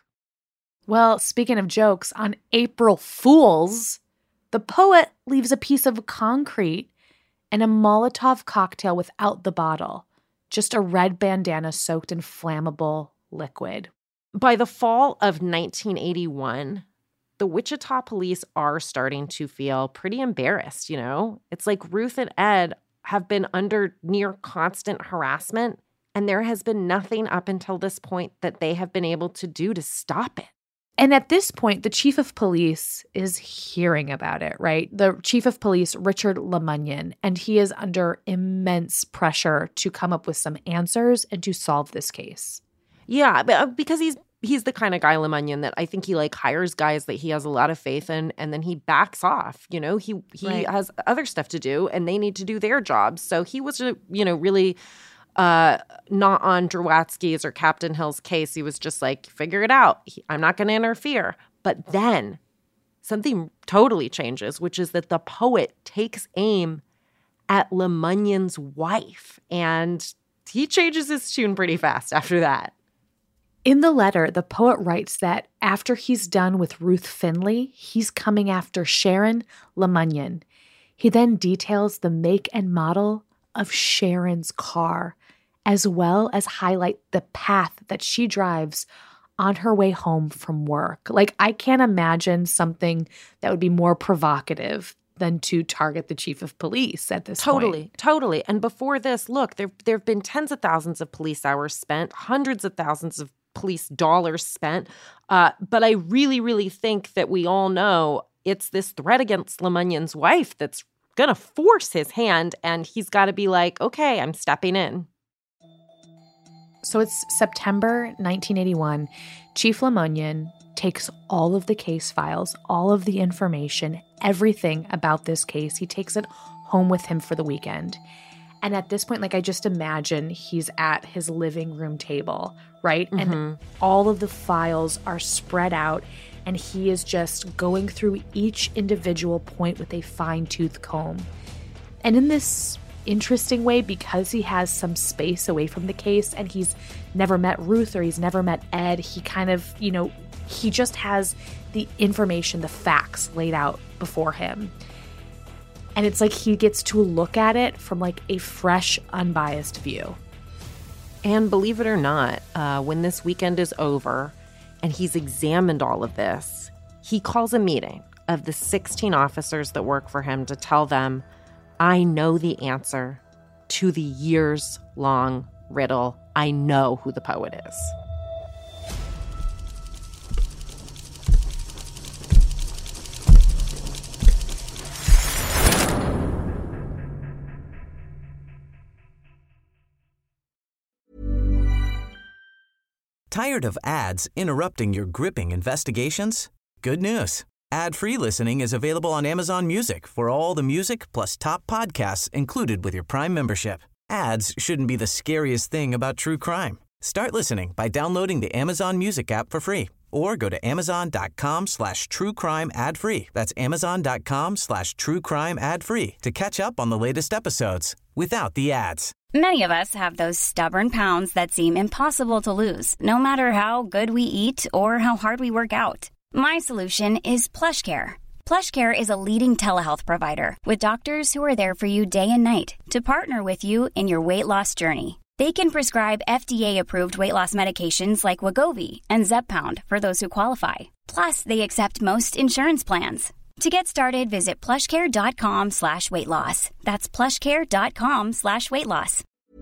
Well, speaking of jokes, on April Fools, the poet leaves a piece of concrete and a Molotov cocktail without the bottle. Just a red bandana soaked in flammable liquid. By the fall of nineteen eighty-one, the Wichita police are starting to feel pretty embarrassed, you know? It's like Ruth and Ed have been under near constant harassment, and there has been nothing up until this point that they have been able to do to stop it. And at this point, the chief of police is hearing about it, right? The chief of police, Richard Lemunyon, and he is under immense pressure to come up with some answers and to solve this case. Yeah, because he's he's the kind of guy, Lemunyon, that I think he like hires guys that he has a lot of faith in, and then he backs off. You know, he he right. has other stuff to do, and they need to do their jobs. So he was, you know, really uh, not on Drawatsky's or Captain Hill's case. He was just like, figure it out. He, I'm not going to interfere. But then something totally changes, which is that the poet takes aim at Lemunyon's wife, and he changes his tune pretty fast after that. In the letter, the poet writes that after he's done with Ruth Finley, he's coming after Sharon Lemunyon. He then details the make and model of Sharon's car, as well as highlight the path that she drives on her way home from work. Like, I can't imagine something that would be more provocative than to target the chief of police at this totally, point. Totally, totally. And before this, look, there there have been tens of thousands of police hours spent, hundreds of thousands of police dollars spent. Uh, but I really, really think that we all know it's this threat against Lemunyon's wife that's going to force his hand, and he's got to be like, okay, I'm stepping in. So it's September nineteen eighty-one. Chief Lemunyon takes all of the case files, all of the information, everything about this case. He takes it home with him for the weekend. And at this point, like, I just imagine he's at his living room table, right? Mm-hmm. And all of the files are spread out, and he is just going through each individual point with a fine-tooth comb. And in this interesting way, because he has some space away from the case and he's never met Ruth or he's never met Ed, he kind of, you know, he just has the information, the facts laid out before him. And it's like he gets to look at it from like a fresh, unbiased view. And believe it or not, uh, when this weekend is over and he's examined all of this, he calls a meeting of the sixteen officers that work for him to tell them, I know the answer to the years-long riddle. I know who the poet is. Tired of ads interrupting your gripping investigations? Good news. Ad-free listening is available on Amazon Music for all the music plus top podcasts included with your Prime membership. Ads shouldn't be the scariest thing about true crime. Start listening by downloading the Amazon Music app for free or go to amazon.com slash true crime ad free. That's amazon.com slash true crime ad free to catch up on the latest episodes without the ads. Many of us have those stubborn pounds that seem impossible to lose, no matter how good we eat or how hard we work out. My solution is PlushCare. PlushCare is a leading telehealth provider with doctors who are there for you day and night to partner with you in your weight loss journey. They can prescribe F D A-approved weight loss medications like Wegovy and Zepbound for those who qualify. Plus, they accept most insurance plans. To get started, visit plushcare.com slash weight loss. That's plushcare.com slash weight loss.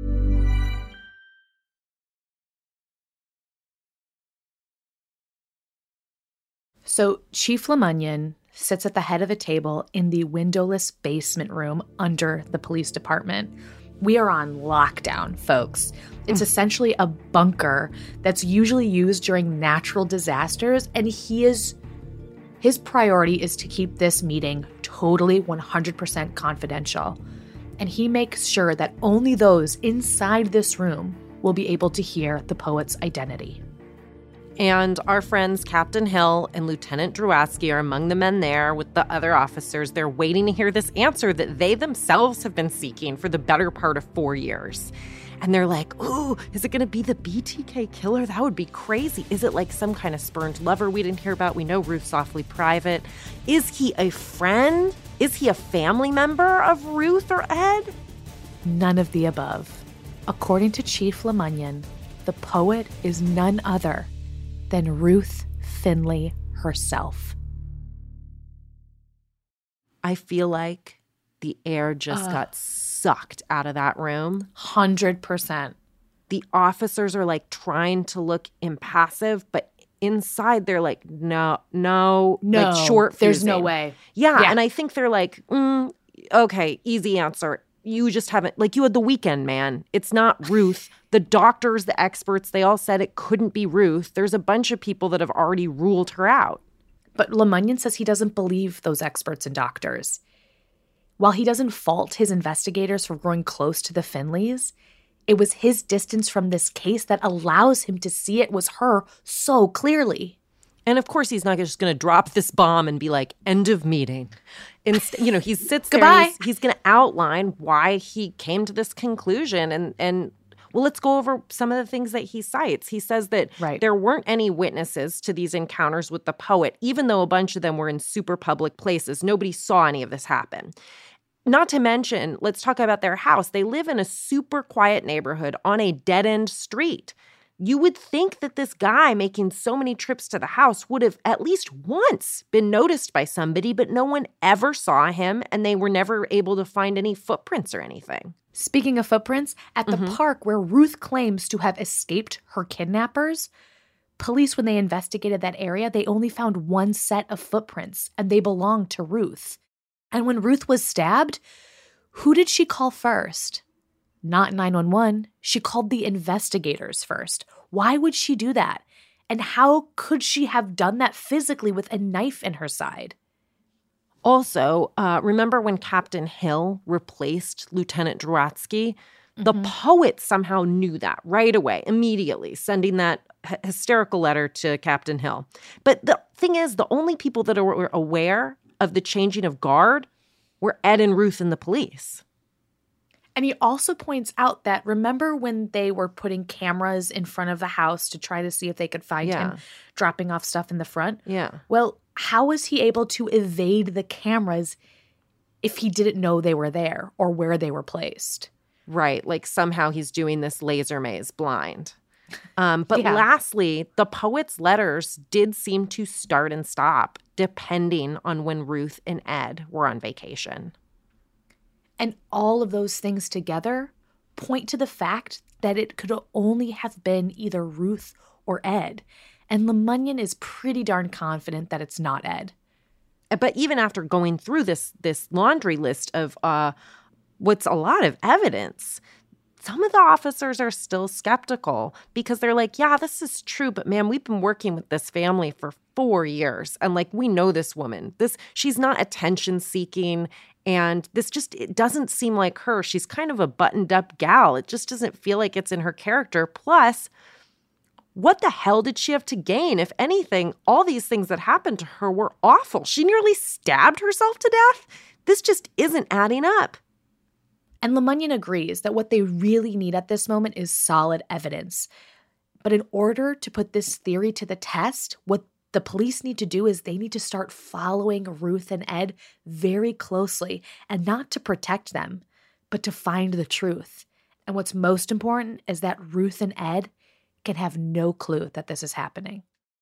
So Chief Lemunyon sits at the head of a table in the windowless basement room under the police department. We are on lockdown, folks. It's essentially a bunker that's usually used during natural disasters, and he is his priority is to keep this meeting totally one hundred percent confidential. And he makes sure that only those inside this room will be able to hear the poet's identity. And our friends Captain Hill and Lieutenant Drewasky are among the men there with the other officers. They're waiting to hear this answer that they themselves have been seeking for the better part of four years. And they're like, ooh, is it going to be the B T K killer? That would be crazy. Is it like some kind of spurned lover we didn't hear about? We know Ruth's awfully private. Is he a friend? Is he a family member of Ruth or Ed? None of the above. According to Chief LeMunyon, the poet is none other than Ruth Finley herself. I feel like the air just uh, got sucked out of that room. one hundred percent. The officers are like trying to look impassive, but inside they're like, no, no, no, like short there's fusing. No way. Yeah, yeah, and I think they're like, mm, okay, easy answer. You just haven't, like you had the weekend, man. It's not Ruth. The doctors, the experts, they all said it couldn't be Ruth. There's a bunch of people that have already ruled her out. But LeMunyon says he doesn't believe those experts and doctors. While he doesn't fault his investigators for growing close to the Finleys, it was his distance from this case that allows him to see it was her so clearly. And of course, he's not just going to drop this bomb and be like, end of meeting. Inst- you know, he sits there and he's, he's going to outline why he came to this conclusion. And, and well, let's go over some of the things that he cites. He says that right. there weren't any witnesses to these encounters with the poet, even though a bunch of them were in super public places. Nobody saw any of this happen. Not to mention, let's talk about their house. They live in a super quiet neighborhood on a dead-end street. You would think that this guy making so many trips to the house would have at least once been noticed by somebody, but no one ever saw him, and they were never able to find any footprints or anything. Speaking of footprints, at the mm-hmm. park where Ruth claims to have escaped her kidnappers, police, when they investigated that area, they only found one set of footprints, and they belonged to Ruth. And when Ruth was stabbed, who did she call first? Not nine one one. She called the investigators first. Why would she do that? And how could she have done that physically with a knife in her side? Also, uh, remember when Captain Hill replaced Lieutenant Drewasky? Mm-hmm. The poet somehow knew that right away, immediately, sending that h- hysterical letter to Captain Hill. But the thing is, the only people that were aware of the changing of guard were Ed and Ruth and the police. And he also points out that, remember when they were putting cameras in front of the house to try to see if they could find yeah. him dropping off stuff in the front? Yeah. Well, how was he able to evade the cameras if he didn't know they were there or where they were placed? Right. Like somehow he's doing this laser maze blind. Um, but yeah. lastly, the poet's letters did seem to start and stop depending on when Ruth and Ed were on vacation. And all of those things together point to the fact that it could only have been either Ruth or Ed. And LeMunyon is pretty darn confident that it's not Ed. But even after going through this this laundry list of uh, what's a lot of evidence, some of the officers are still skeptical because they're like, yeah, this is true, but man, we've been working with this family for four years. And like, we know this woman. This she's not attention seeking. And this just, it doesn't seem like her. She's kind of a buttoned up gal. It just doesn't feel like it's in her character. Plus, what the hell did she have to gain? If anything, all these things that happened to her were awful. She nearly stabbed herself to death. This just isn't adding up. And LeMunyon agrees that what they really need at this moment is solid evidence. But in order to put this theory to the test, what the police need to do is they need to start following Ruth and Ed very closely, and not to protect them, but to find the truth. And what's most important is that Ruth and Ed can have no clue that this is happening.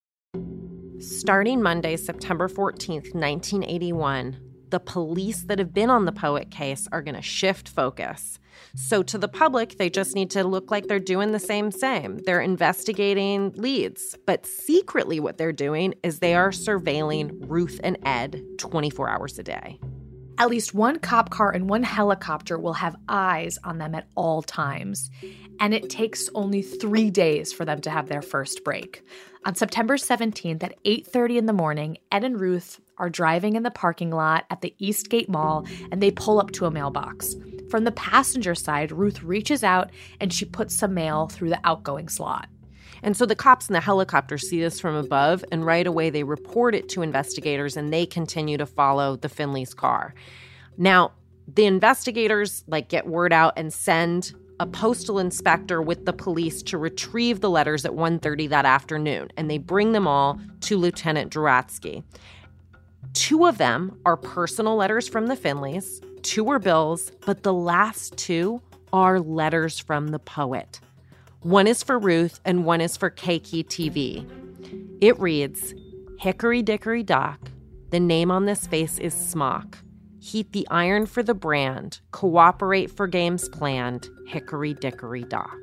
Starting Monday, September fourteenth, nineteen eighty-one, the police that have been on the poet case are going to shift focus. So to the public, they just need to look like they're doing the same same. They're investigating leads. But secretly what they're doing is they are surveilling Ruth and Ed twenty-four hours a day. At least one cop car and one helicopter will have eyes on them at all times. And it takes only three days for them to have their first break. On September seventeenth at eight thirty in the morning, Ed and Ruth are driving in the parking lot at the Eastgate Mall, and they pull up to a mailbox. From the passenger side, Ruth reaches out and she puts some mail through the outgoing slot. And so the cops in the helicopter see this from above, and right away they report it to investigators, and they continue to follow the Finley's car. Now, the investigators, like, get word out and send a postal inspector with the police to retrieve the letters at one thirty that afternoon, and they bring them all to Lieutenant Juratsky. Two of them are personal letters from the Finleys, two are bills, but the last two are letters from the poet. One is for Ruth and one is for K K T V. It reads, "Hickory dickory dock, the name on this face is Smock. Heat the iron for the brand, cooperate for games planned, hickory dickory dock."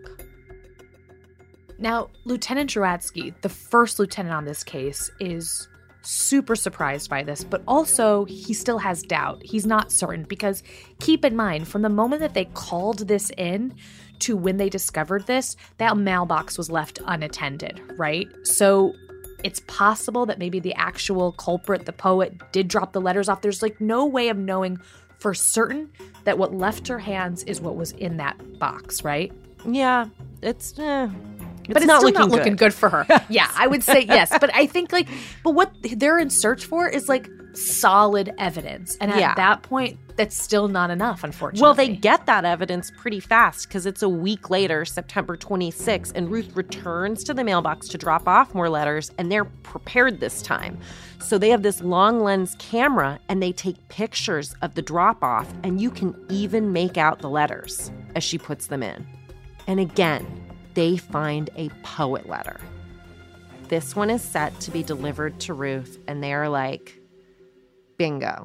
Now, Lieutenant Juratsky, the first lieutenant on this case, is super surprised by this, but also he still has doubt. He's not certain because keep in mind, from the moment that they called this in to when they discovered this, that mailbox was left unattended, right? So it's possible that maybe the actual culprit, the poet, did drop the letters off. There's like no way of knowing for certain that what left her hands is what was in that box, right? Yeah, it's... Eh. It's but it's not still looking not looking good. good for her. Yeah, I would say yes. But I think like, but what they're in search for is like solid evidence. And at yeah. that point, that's still not enough, unfortunately. Well, they get that evidence pretty fast because it's a week later, September twenty-sixth, and Ruth returns to the mailbox to drop off more letters, and they're prepared this time. So they have this long lens camera, and they take pictures of the drop-off, and you can even make out the letters as she puts them in. And again, they find a poet letter. This one is set to be delivered to Ruth, and they're like, bingo.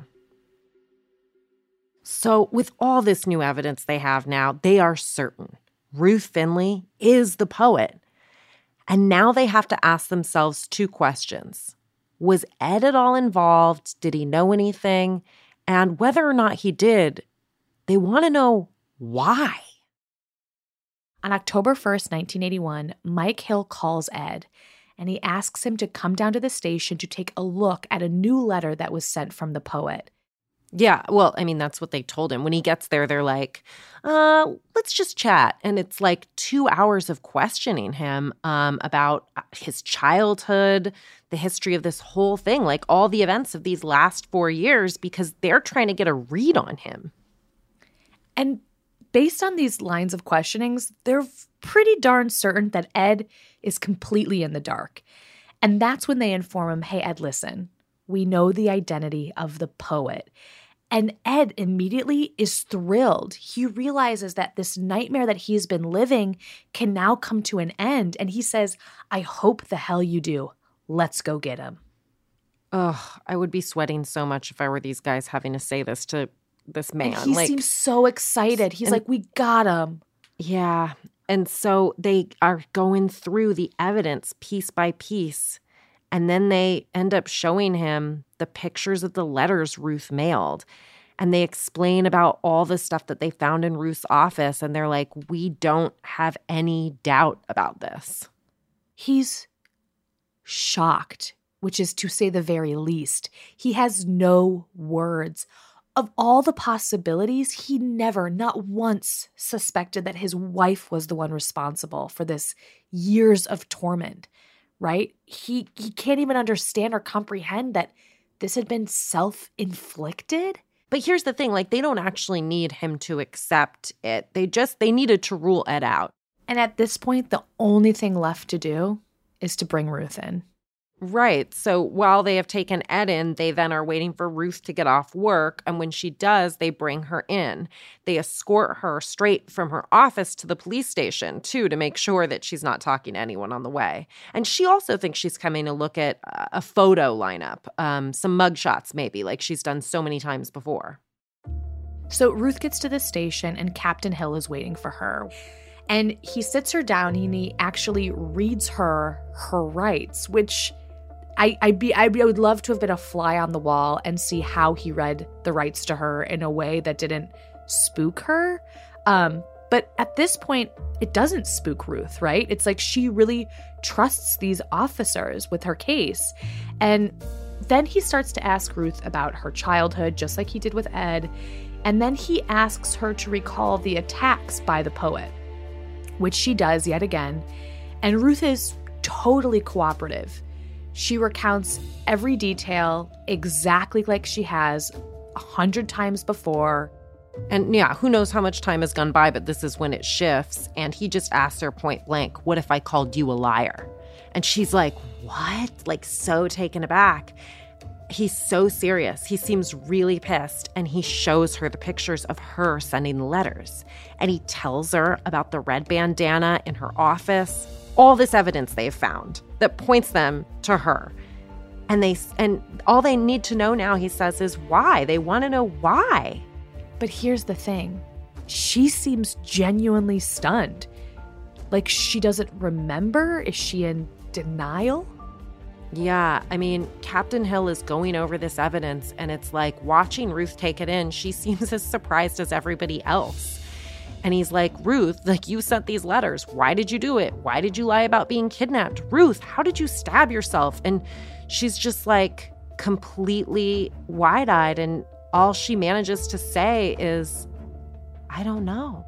So with all this new evidence they have now, they are certain Ruth Finley is the poet. And now they have to ask themselves two questions. Was Ed at all involved? Did he know anything? And whether or not he did, they want to know why. On October first, nineteen eighty-one, Mike Hill calls Ed, and he asks him to come down to the station to take a look at a new letter that was sent from the poet. Yeah, well, I mean, that's what they told him. When he gets there, they're like, uh, let's just chat. And it's like two hours of questioning him um, about his childhood, the history of this whole thing, like all the events of these last four years, because they're trying to get a read on him. And based on these lines of questionings, they're pretty darn certain that Ed is completely in the dark. And that's when they inform him, hey, Ed, listen, we know the identity of the poet. And Ed immediately is thrilled. He realizes that this nightmare that he's been living can now come to an end. And he says, I hope the hell you do. Let's go get him. Ugh, I would be sweating so much if I were these guys having to say this to this man. And he like, seems so excited. He's like, we got him. Yeah. And so they are going through the evidence piece by piece. And then they end up showing him the pictures of the letters Ruth mailed. And they explain about all the stuff that they found in Ruth's office. And they're like, we don't have any doubt about this. He's shocked, which is to say the very least. He has no words. Of all the possibilities, he never, not once, suspected that his wife was the one responsible for this years of torment, right? He he can't even understand or comprehend that this had been self-inflicted. But here's the thing, like, they don't actually need him to accept it. They just, they needed to rule Ed out. And at this point, the only thing left to do is to bring Ruth in. Right. So while they have taken Ed in, they then are waiting for Ruth to get off work. And when she does, they bring her in. They escort her straight from her office to the police station, too, to make sure that she's not talking to anyone on the way. And she also thinks she's coming to look at a photo lineup, um, some mugshots maybe, like she's done so many times before. So Ruth gets to the station and Captain Hill is waiting for her. And he sits her down and he actually reads her her rights, which I, I'd be, I would love to have been a fly on the wall and see how he read the rights to her in a way that didn't spook her. Um, but at this point, it doesn't spook Ruth, right? It's like she really trusts these officers with her case. And then he starts to ask Ruth about her childhood, just like he did with Ed. And then he asks her to recall the attacks by the poet, which she does yet again. And Ruth is totally cooperative. She recounts every detail exactly like she has a hundred times before. And yeah, who knows how much time has gone by, but this is when it shifts. And he just asks her point blank, what if I called you a liar? And she's like, what? Like so taken aback. He's so serious. He seems really pissed. And he shows her the pictures of her sending the letters. And he tells her about the red bandana in her office. All this evidence they've found that points them to her. And they and all they need to know now, he says, is why. They want to know why. But here's the thing. She seems genuinely stunned. Like she doesn't remember? Is she in denial? Yeah, I mean, Captain Hill is going over this evidence, and it's like watching Ruth take it in. She seems as surprised as everybody else. And he's like, Ruth, like you sent these letters. Why did you do it? Why did you lie about being kidnapped? Ruth, how did you stab yourself? And she's just like completely wide-eyed. And all she manages to say is, I don't know.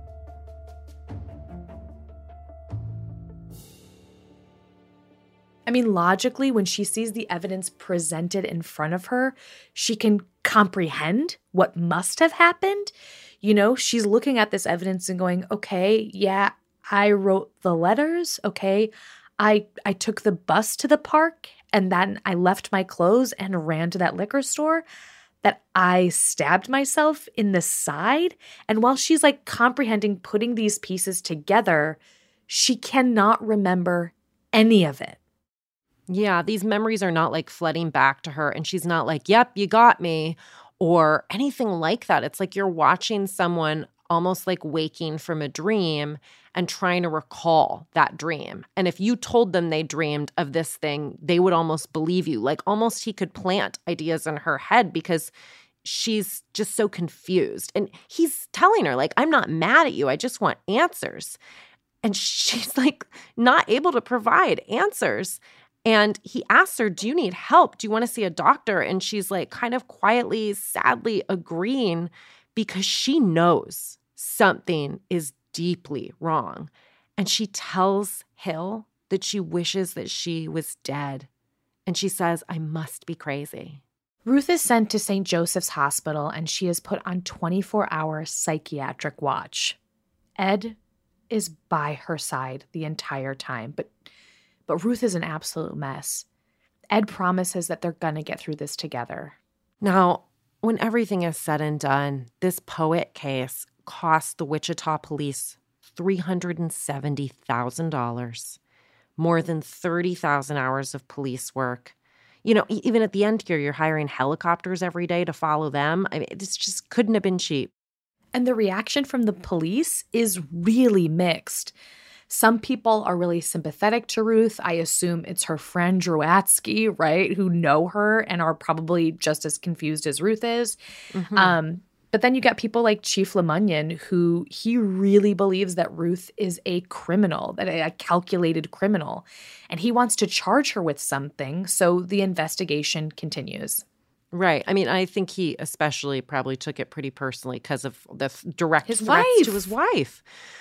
I mean, logically, when she sees the evidence presented in front of her, she can comprehend what must have happened. You know, she's looking at this evidence and going, okay, yeah, I wrote the letters. Okay, I I took the bus to the park and then I left my clothes and ran to that liquor store. That I stabbed myself in the side. And while she's like comprehending putting these pieces together, she cannot remember any of it. Yeah, these memories are not like flooding back to her, and she's not like, yep, you got me, or anything like that. It's like you're watching someone almost like waking from a dream and trying to recall that dream. And if you told them they dreamed of this thing, they would almost believe you. Like almost he could plant ideas in her head because she's just so confused. And he's telling her, like, I'm not mad at you. I just want answers. And she's like not able to provide answers. And he asks her, do you need help? Do you want to see a doctor? And she's like kind of quietly, sadly agreeing because she knows something is deeply wrong. And she tells Hill that she wishes that she was dead. And she says, I must be crazy. Ruth is sent to Saint Joseph's Hospital and she is put on twenty-four hour psychiatric watch. Ed is by her side the entire time, but But Ruth is an absolute mess. Ed promises that they're going to get through this together. Now, when everything is said and done, this poet case cost the Wichita police three hundred seventy thousand dollars, more than thirty thousand hours of police work. You know, even at the end here, you're hiring helicopters every day to follow them. I mean, it just couldn't have been cheap. And the reaction from the police is really mixed. Some people are really sympathetic to Ruth. I assume it's her friend Drowatsky, right, who know her and are probably just as confused as Ruth is. Mm-hmm. Um, but then you got people like Chief LeMunyon, who he really believes that Ruth is a criminal, that a calculated criminal, and he wants to charge her with something. So the investigation continues. Right. I mean, I think he especially probably took it pretty personally because of the direct his threats wife. to his wife.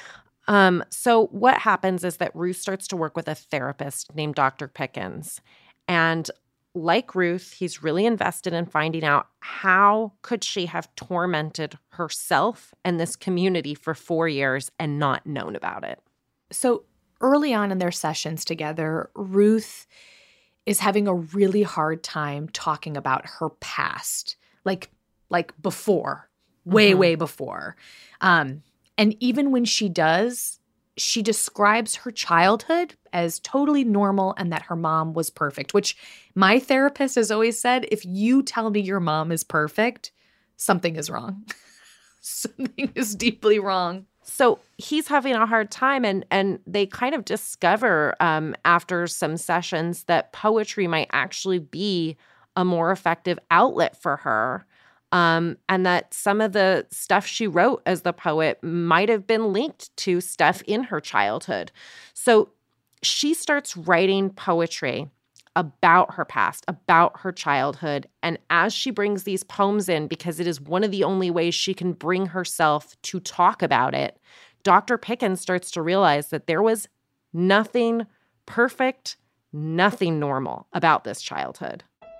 Um, so what happens is that Ruth starts to work with a therapist named Doctor Pickens. And like Ruth, he's really invested in finding out how could she have tormented herself and this community for four years and not known about it. So early on in their sessions together, Ruth is having a really hard time talking about her past, like like before, way, mm-hmm. way before. Um And even when she does, she describes her childhood as totally normal and that her mom was perfect, which my therapist has always said, if you tell me your mom is perfect, something is wrong. Something is deeply wrong. So he's having a hard time, and and they kind of discover um, after some sessions that poetry might actually be a more effective outlet for her, um, and that some of the stuff she wrote as the poet might have been linked to stuff in her childhood. So she starts writing poetry about her past, about her childhood. And as she brings these poems in, because it is one of the only ways she can bring herself to talk about it, Doctor Pickens starts to realize that there was nothing perfect, nothing normal about this childhood.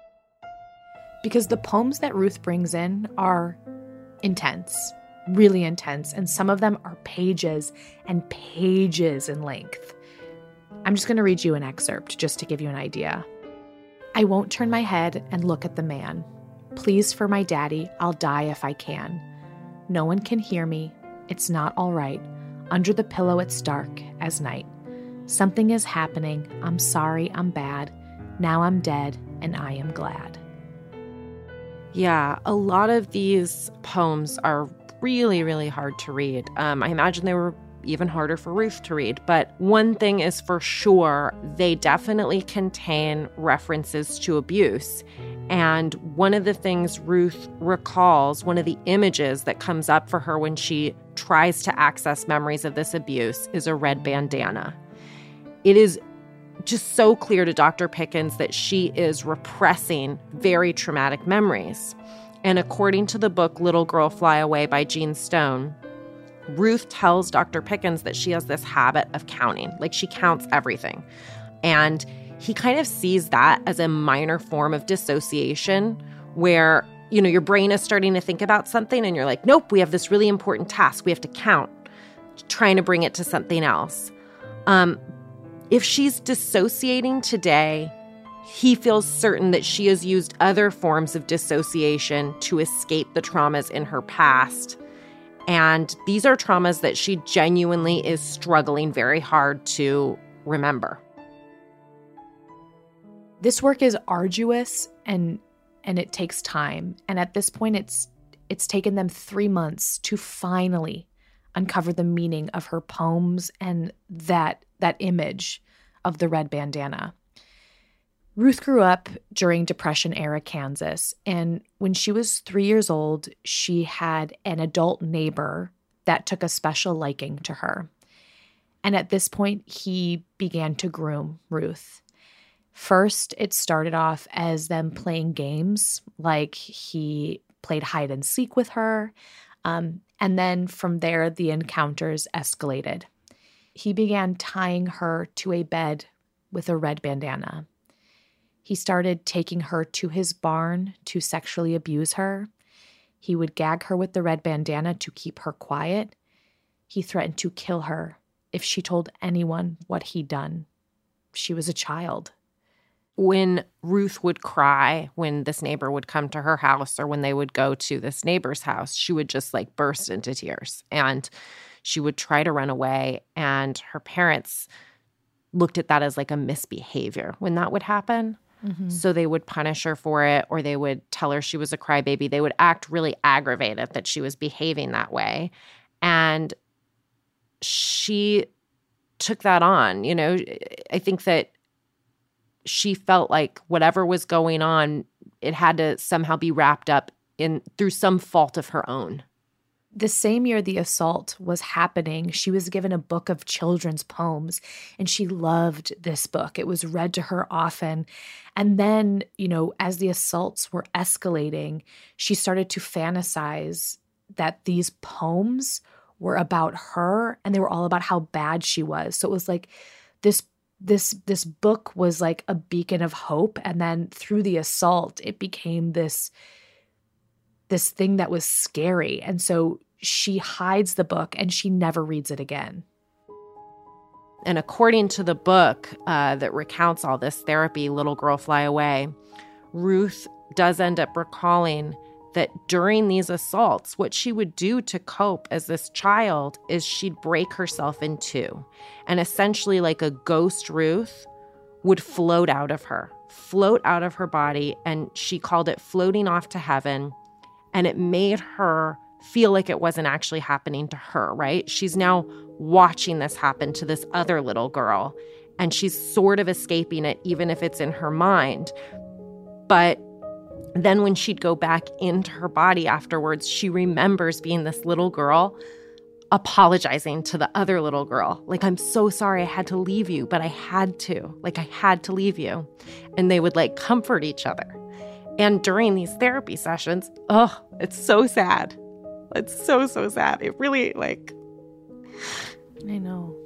Because the poems that Ruth brings in are intense, really intense, and some of them are pages and pages in length. I'm just going to read you an excerpt just to give you an idea. I won't turn my head and look at the man. Please, for my daddy, I'll die if I can. No one can hear me. It's not all right. Under the pillow, it's dark as night. Something is happening. I'm sorry, I'm bad. Now I'm dead, and I am glad. Yeah, a lot of these poems are really, really hard to read. Um, I imagine they were even harder for Ruth to read. But one thing is for sure, they definitely contain references to abuse. And one of the things Ruth recalls, one of the images that comes up for her when she tries to access memories of this abuse, is a red bandana. It is just so clear to Doctor Pickens that she is repressing very traumatic memories. And according to the book Little Girl Fly Away by Gene Stone, Ruth tells Doctor Pickens that she has this habit of counting, like she counts everything. And he kind of sees that as a minor form of dissociation where, you know, your brain is starting to think about something and you're like, nope, we have this really important task. We have to count, trying to bring it to something else. Um, if she's dissociating today, he feels certain that she has used other forms of dissociation to escape the traumas in her past. And these are traumas that she genuinely is struggling very hard to remember. This work is arduous and and it takes time. And at this point, it's it's taken them three months to finally uncover the meaning of her poems and that that image of the red bandana. Ruth grew up during Depression-era Kansas, and when she was three years old, she had an adult neighbor that took a special liking to her. And at this point, he began to groom Ruth. First, it started off as them playing games, like he played hide and seek with her, um, and then from there, the encounters escalated. He began tying her to a bed with a red bandana. He started taking her to his barn to sexually abuse her. He would gag her with the red bandana to keep her quiet. He threatened to kill her if she told anyone what he'd done. She was a child. When Ruth would cry when this neighbor would come to her house or when they would go to this neighbor's house, she would just like burst into tears and she would try to run away. And her parents looked at that as like a misbehavior when that would happen. Mm-hmm. So they would punish her for it, or they would tell her she was a crybaby. They would act really aggravated that she was behaving that way. And she took that on. You know, I think that she felt like whatever was going on, it had to somehow be wrapped up in through some fault of her own. The same year the assault was happening, she was given a book of children's poems, and she loved this book. It was read to her often. And then, you know, as the assaults were escalating, she started to fantasize that these poems were about her, and they were all about how bad she was. So it was like this this this book was like a beacon of hope, and then through the assault, it became this this thing that was scary. And so she hides the book and she never reads it again. And according to the book uh, that recounts all this therapy, Little Girl Fly Away, Ruth does end up recalling that during these assaults, what she would do to cope as this child is she'd break herself in two. And essentially, like a ghost Ruth would float out of her, float out of her body. And she called it floating off to heaven. And it made her feel like it wasn't actually happening to her, right? She's now watching this happen to this other little girl, and she's sort of escaping it, even if it's in her mind. But then when she'd go back into her body afterwards, she remembers being this little girl apologizing to the other little girl. Like, I'm so sorry I had to leave you, but I had to. Like, I had to leave you. And they would, like, comfort each other. And during these therapy sessions, oh, it's so sad. It's so, so sad. It really, like... I know.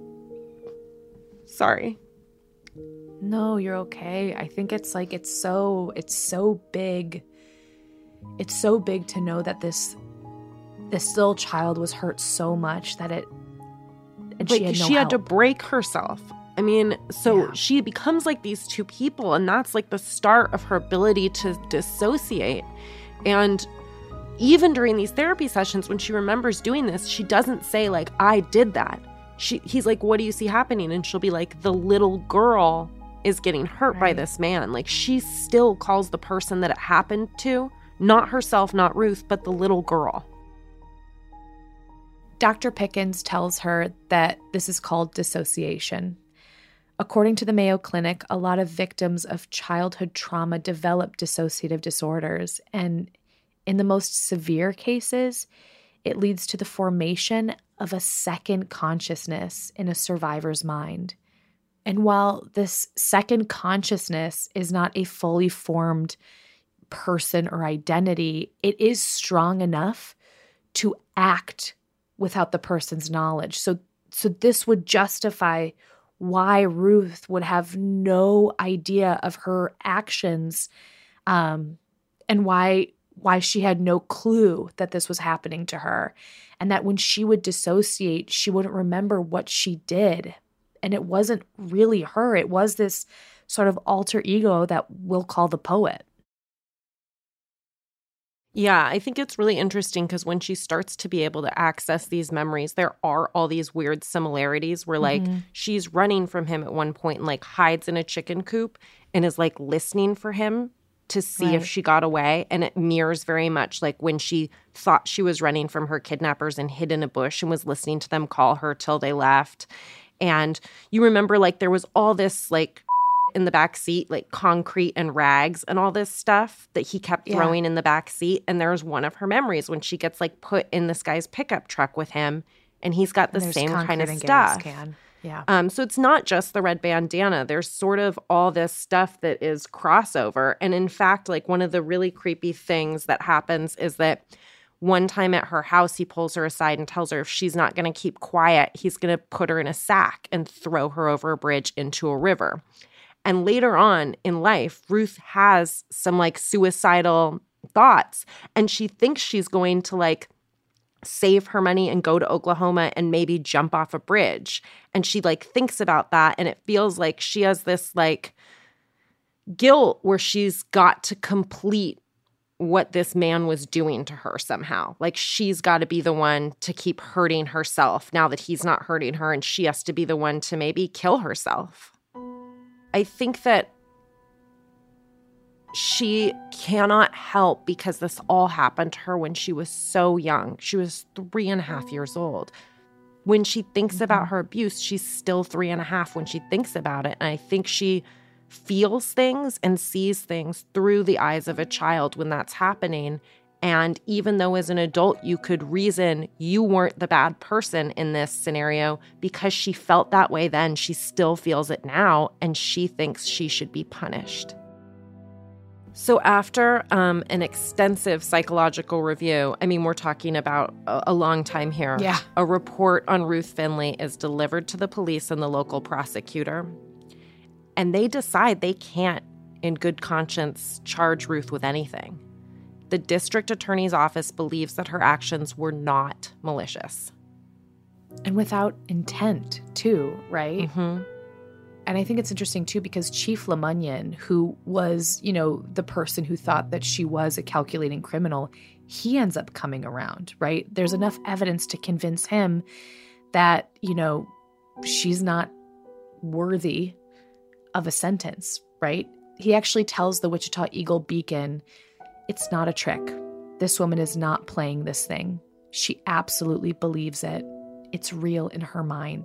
Sorry. No, you're okay. I think it's like, it's so, it's so big. It's so big to know that this, this little child was hurt so much that it, and like, she had no she help. had to break herself. I mean, so Yeah. she becomes like these two people, and that's like the start of her ability to dissociate. And even during these therapy sessions, when she remembers doing this, she doesn't say, like, I did that. She, he's like, what do you see happening? And she'll be like, the little girl is getting hurt Right. by this man. Like, she still calls the person that it happened to, not herself, not Ruth, but the little girl. Doctor Pickens tells her that this is called dissociation. According to the Mayo Clinic, a lot of victims of childhood trauma develop dissociative disorders, and in the most severe cases, it leads to the formation of a second consciousness in a survivor's mind. And while this second consciousness is not a fully formed person or identity, it is strong enough to act without the person's knowledge. So, so this would justify why Ruth would have no idea of her actions, um, and why why she had no clue that this was happening to her, and that when she would dissociate, she wouldn't remember what she did. And it wasn't really her. It was this sort of alter ego that we'll call the poet. Yeah, I think it's really interesting because when she starts to be able to access these memories, there are all these weird similarities where, like, Mm-hmm. she's running from him at one point and, like, hides in a chicken coop and is, like, listening for him to see Right. if she got away. And it mirrors very much like when she thought she was running from her kidnappers and hid in a bush and was listening to them call her till they left. And you remember, like, there was all this, like, in the back seat, like concrete and rags and all this stuff that he kept Yeah. throwing in the back seat. And there's one of her memories when she gets, like, put in this guy's pickup truck with him, and he's got the And there's same kind concrete of and gas stuff. can. Yeah. Um, so it's not just the red bandana. There's sort of all this stuff that is crossover. And in fact, like, one of the really creepy things that happens is that one time at her house, he pulls her aside and tells her if she's not going to keep quiet, he's going to put her in a sack and throw her over a bridge into a river. And later on in life, Ruth has some, like, suicidal thoughts, and she thinks she's going to, like, save her money and go to Oklahoma and maybe jump off a bridge. And she, like, thinks about that, and it feels like she has this, like, guilt where she's got to complete what this man was doing to her somehow. Like, she's got to be the one to keep hurting herself now that he's not hurting her, and she has to be the one to maybe kill herself. I think that she cannot help, because this all happened to her when she was so young. She was three and a half years old. When she thinks mm-hmm. about her abuse, she's still three and a half when she thinks about it. And I think she feels things and sees things through the eyes of a child when that's happening. And even though as an adult you could reason you weren't the bad person in this scenario, because she felt that way then, she still feels it now, and she thinks she should be punished. So after um, an extensive psychological review, I mean, we're talking about a, a long time here. Yeah. A report on Ruth Finley is delivered to the police and the local prosecutor. And they decide they can't, in good conscience, charge Ruth with anything. The district attorney's office believes that her actions were not malicious. And without intent, too, right? Mm-hmm. And I think it's interesting, too, because Chief LeMunyon, who was, you know, the person who thought that she was a calculating criminal, he ends up coming around, right? There's enough evidence to convince him that, you know, she's not worthy of a sentence, right? He actually tells the Wichita Eagle Beacon, it's not a trick. This woman is not playing this thing. She absolutely believes it. It's real in her mind.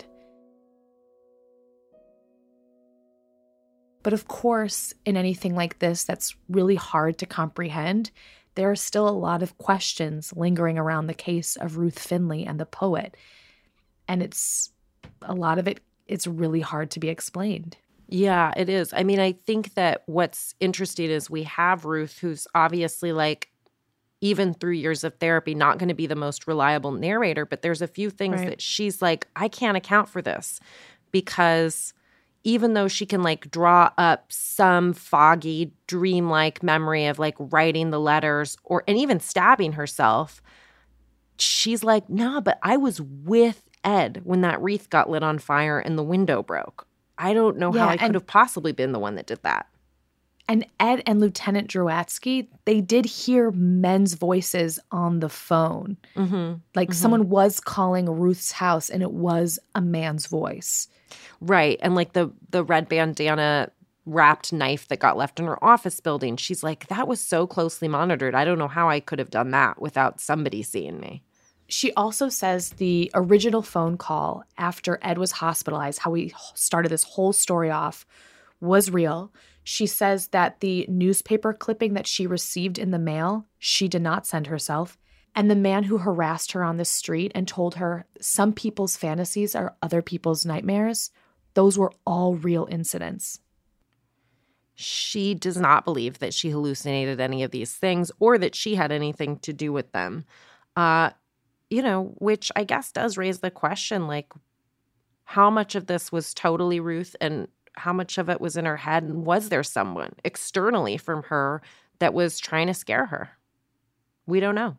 But of course, in anything like this that's really hard to comprehend, there are still a lot of questions lingering around the case of Ruth Finley and the poet. And it's a lot of it, it's really hard to be explained. Yeah, it is. I mean, I think that what's interesting is we have Ruth, who's obviously, like, even through years of therapy, not going to be the most reliable narrator, but there's a few things Right. that she's like, I can't account for this, because even though she can, like, draw up some foggy, dreamlike memory of, like, writing the letters or and even stabbing herself, she's like, nah, but I was with Ed when that wreath got lit on fire and the window broke. I don't know Yeah, how I and- could have possibly been the one that did that. And Ed and Lieutenant Drowatsky, they did hear men's voices on the phone. Mm-hmm. Like mm-hmm. someone was calling Ruth's house and it was a man's voice. Right. And like the the red bandana wrapped knife that got left in her office building, she's like, that was so closely monitored. I don't know how I could have done that without somebody seeing me. She also says the original phone call after Ed was hospitalized, how we started this whole story off, was real. She says that the newspaper clipping that she received in the mail, she did not send herself. And the man who harassed her on the street and told her some people's fantasies are other people's nightmares, those were all real incidents. She does not believe that she hallucinated any of these things or that she had anything to do with them. Uh, you know, which I guess does raise the question, like, how much of this was totally Ruth and how much of it was in her head? And was there someone externally from her that was trying to scare her? We don't know.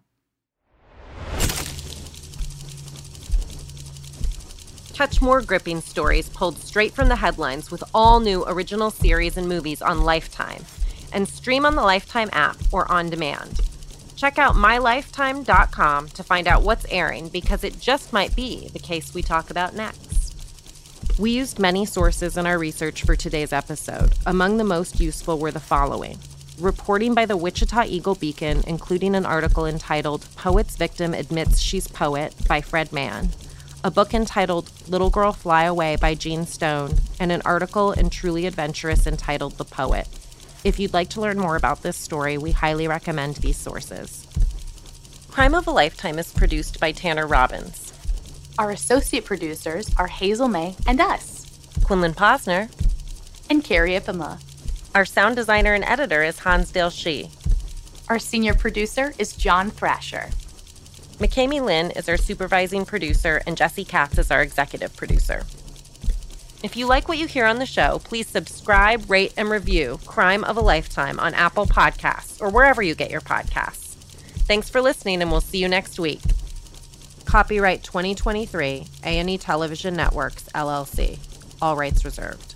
Catch more gripping stories pulled straight from the headlines with all new original series and movies on Lifetime. And stream on the Lifetime app or on demand. Check out my lifetime dot com to find out what's airing, because it just might be the case we talk about next. We used many sources in our research for today's episode. Among the most useful were the following. Reporting by the Wichita Eagle-Beacon, including an article entitled Poet's Victim Admits She's Poet by Fred Mann, a book entitled Little Girl Fly Away by Jean Stone, and an article in Truly Adventurous entitled The Poet. If you'd like to learn more about this story, we highly recommend these sources. Crime of a Lifetime is produced by Tanner Robbins. Our associate producers are Hazel May and us, Quinlan Posner. and Carrie Ipama. Our sound designer and editor is Hansdale Shee. Our senior producer is John Thrasher. McKamey Lynn is our supervising producer, and Jesse Katz is our executive producer. If you like what you hear on the show, please subscribe, rate, and review Crime of a Lifetime on Apple Podcasts or wherever you get your podcasts. Thanks for listening, and we'll see you next week. Copyright twenty twenty-three, A and E Television Networks, L L C. All rights reserved.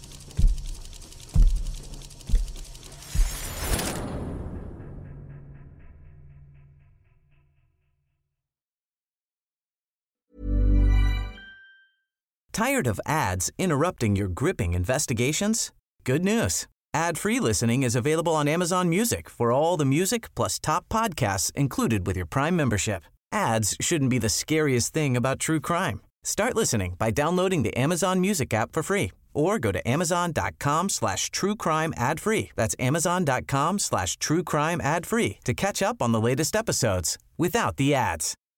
Tired of ads interrupting your gripping investigations? Good news. Ad-free listening is available on Amazon Music for all the music plus top podcasts included with your Prime membership. Ads shouldn't be the scariest thing about true crime. Start listening by downloading the Amazon Music app for free or go to amazon.com slash true crime ad free. That's amazon.com slash true crime ad free to catch up on the latest episodes without the ads.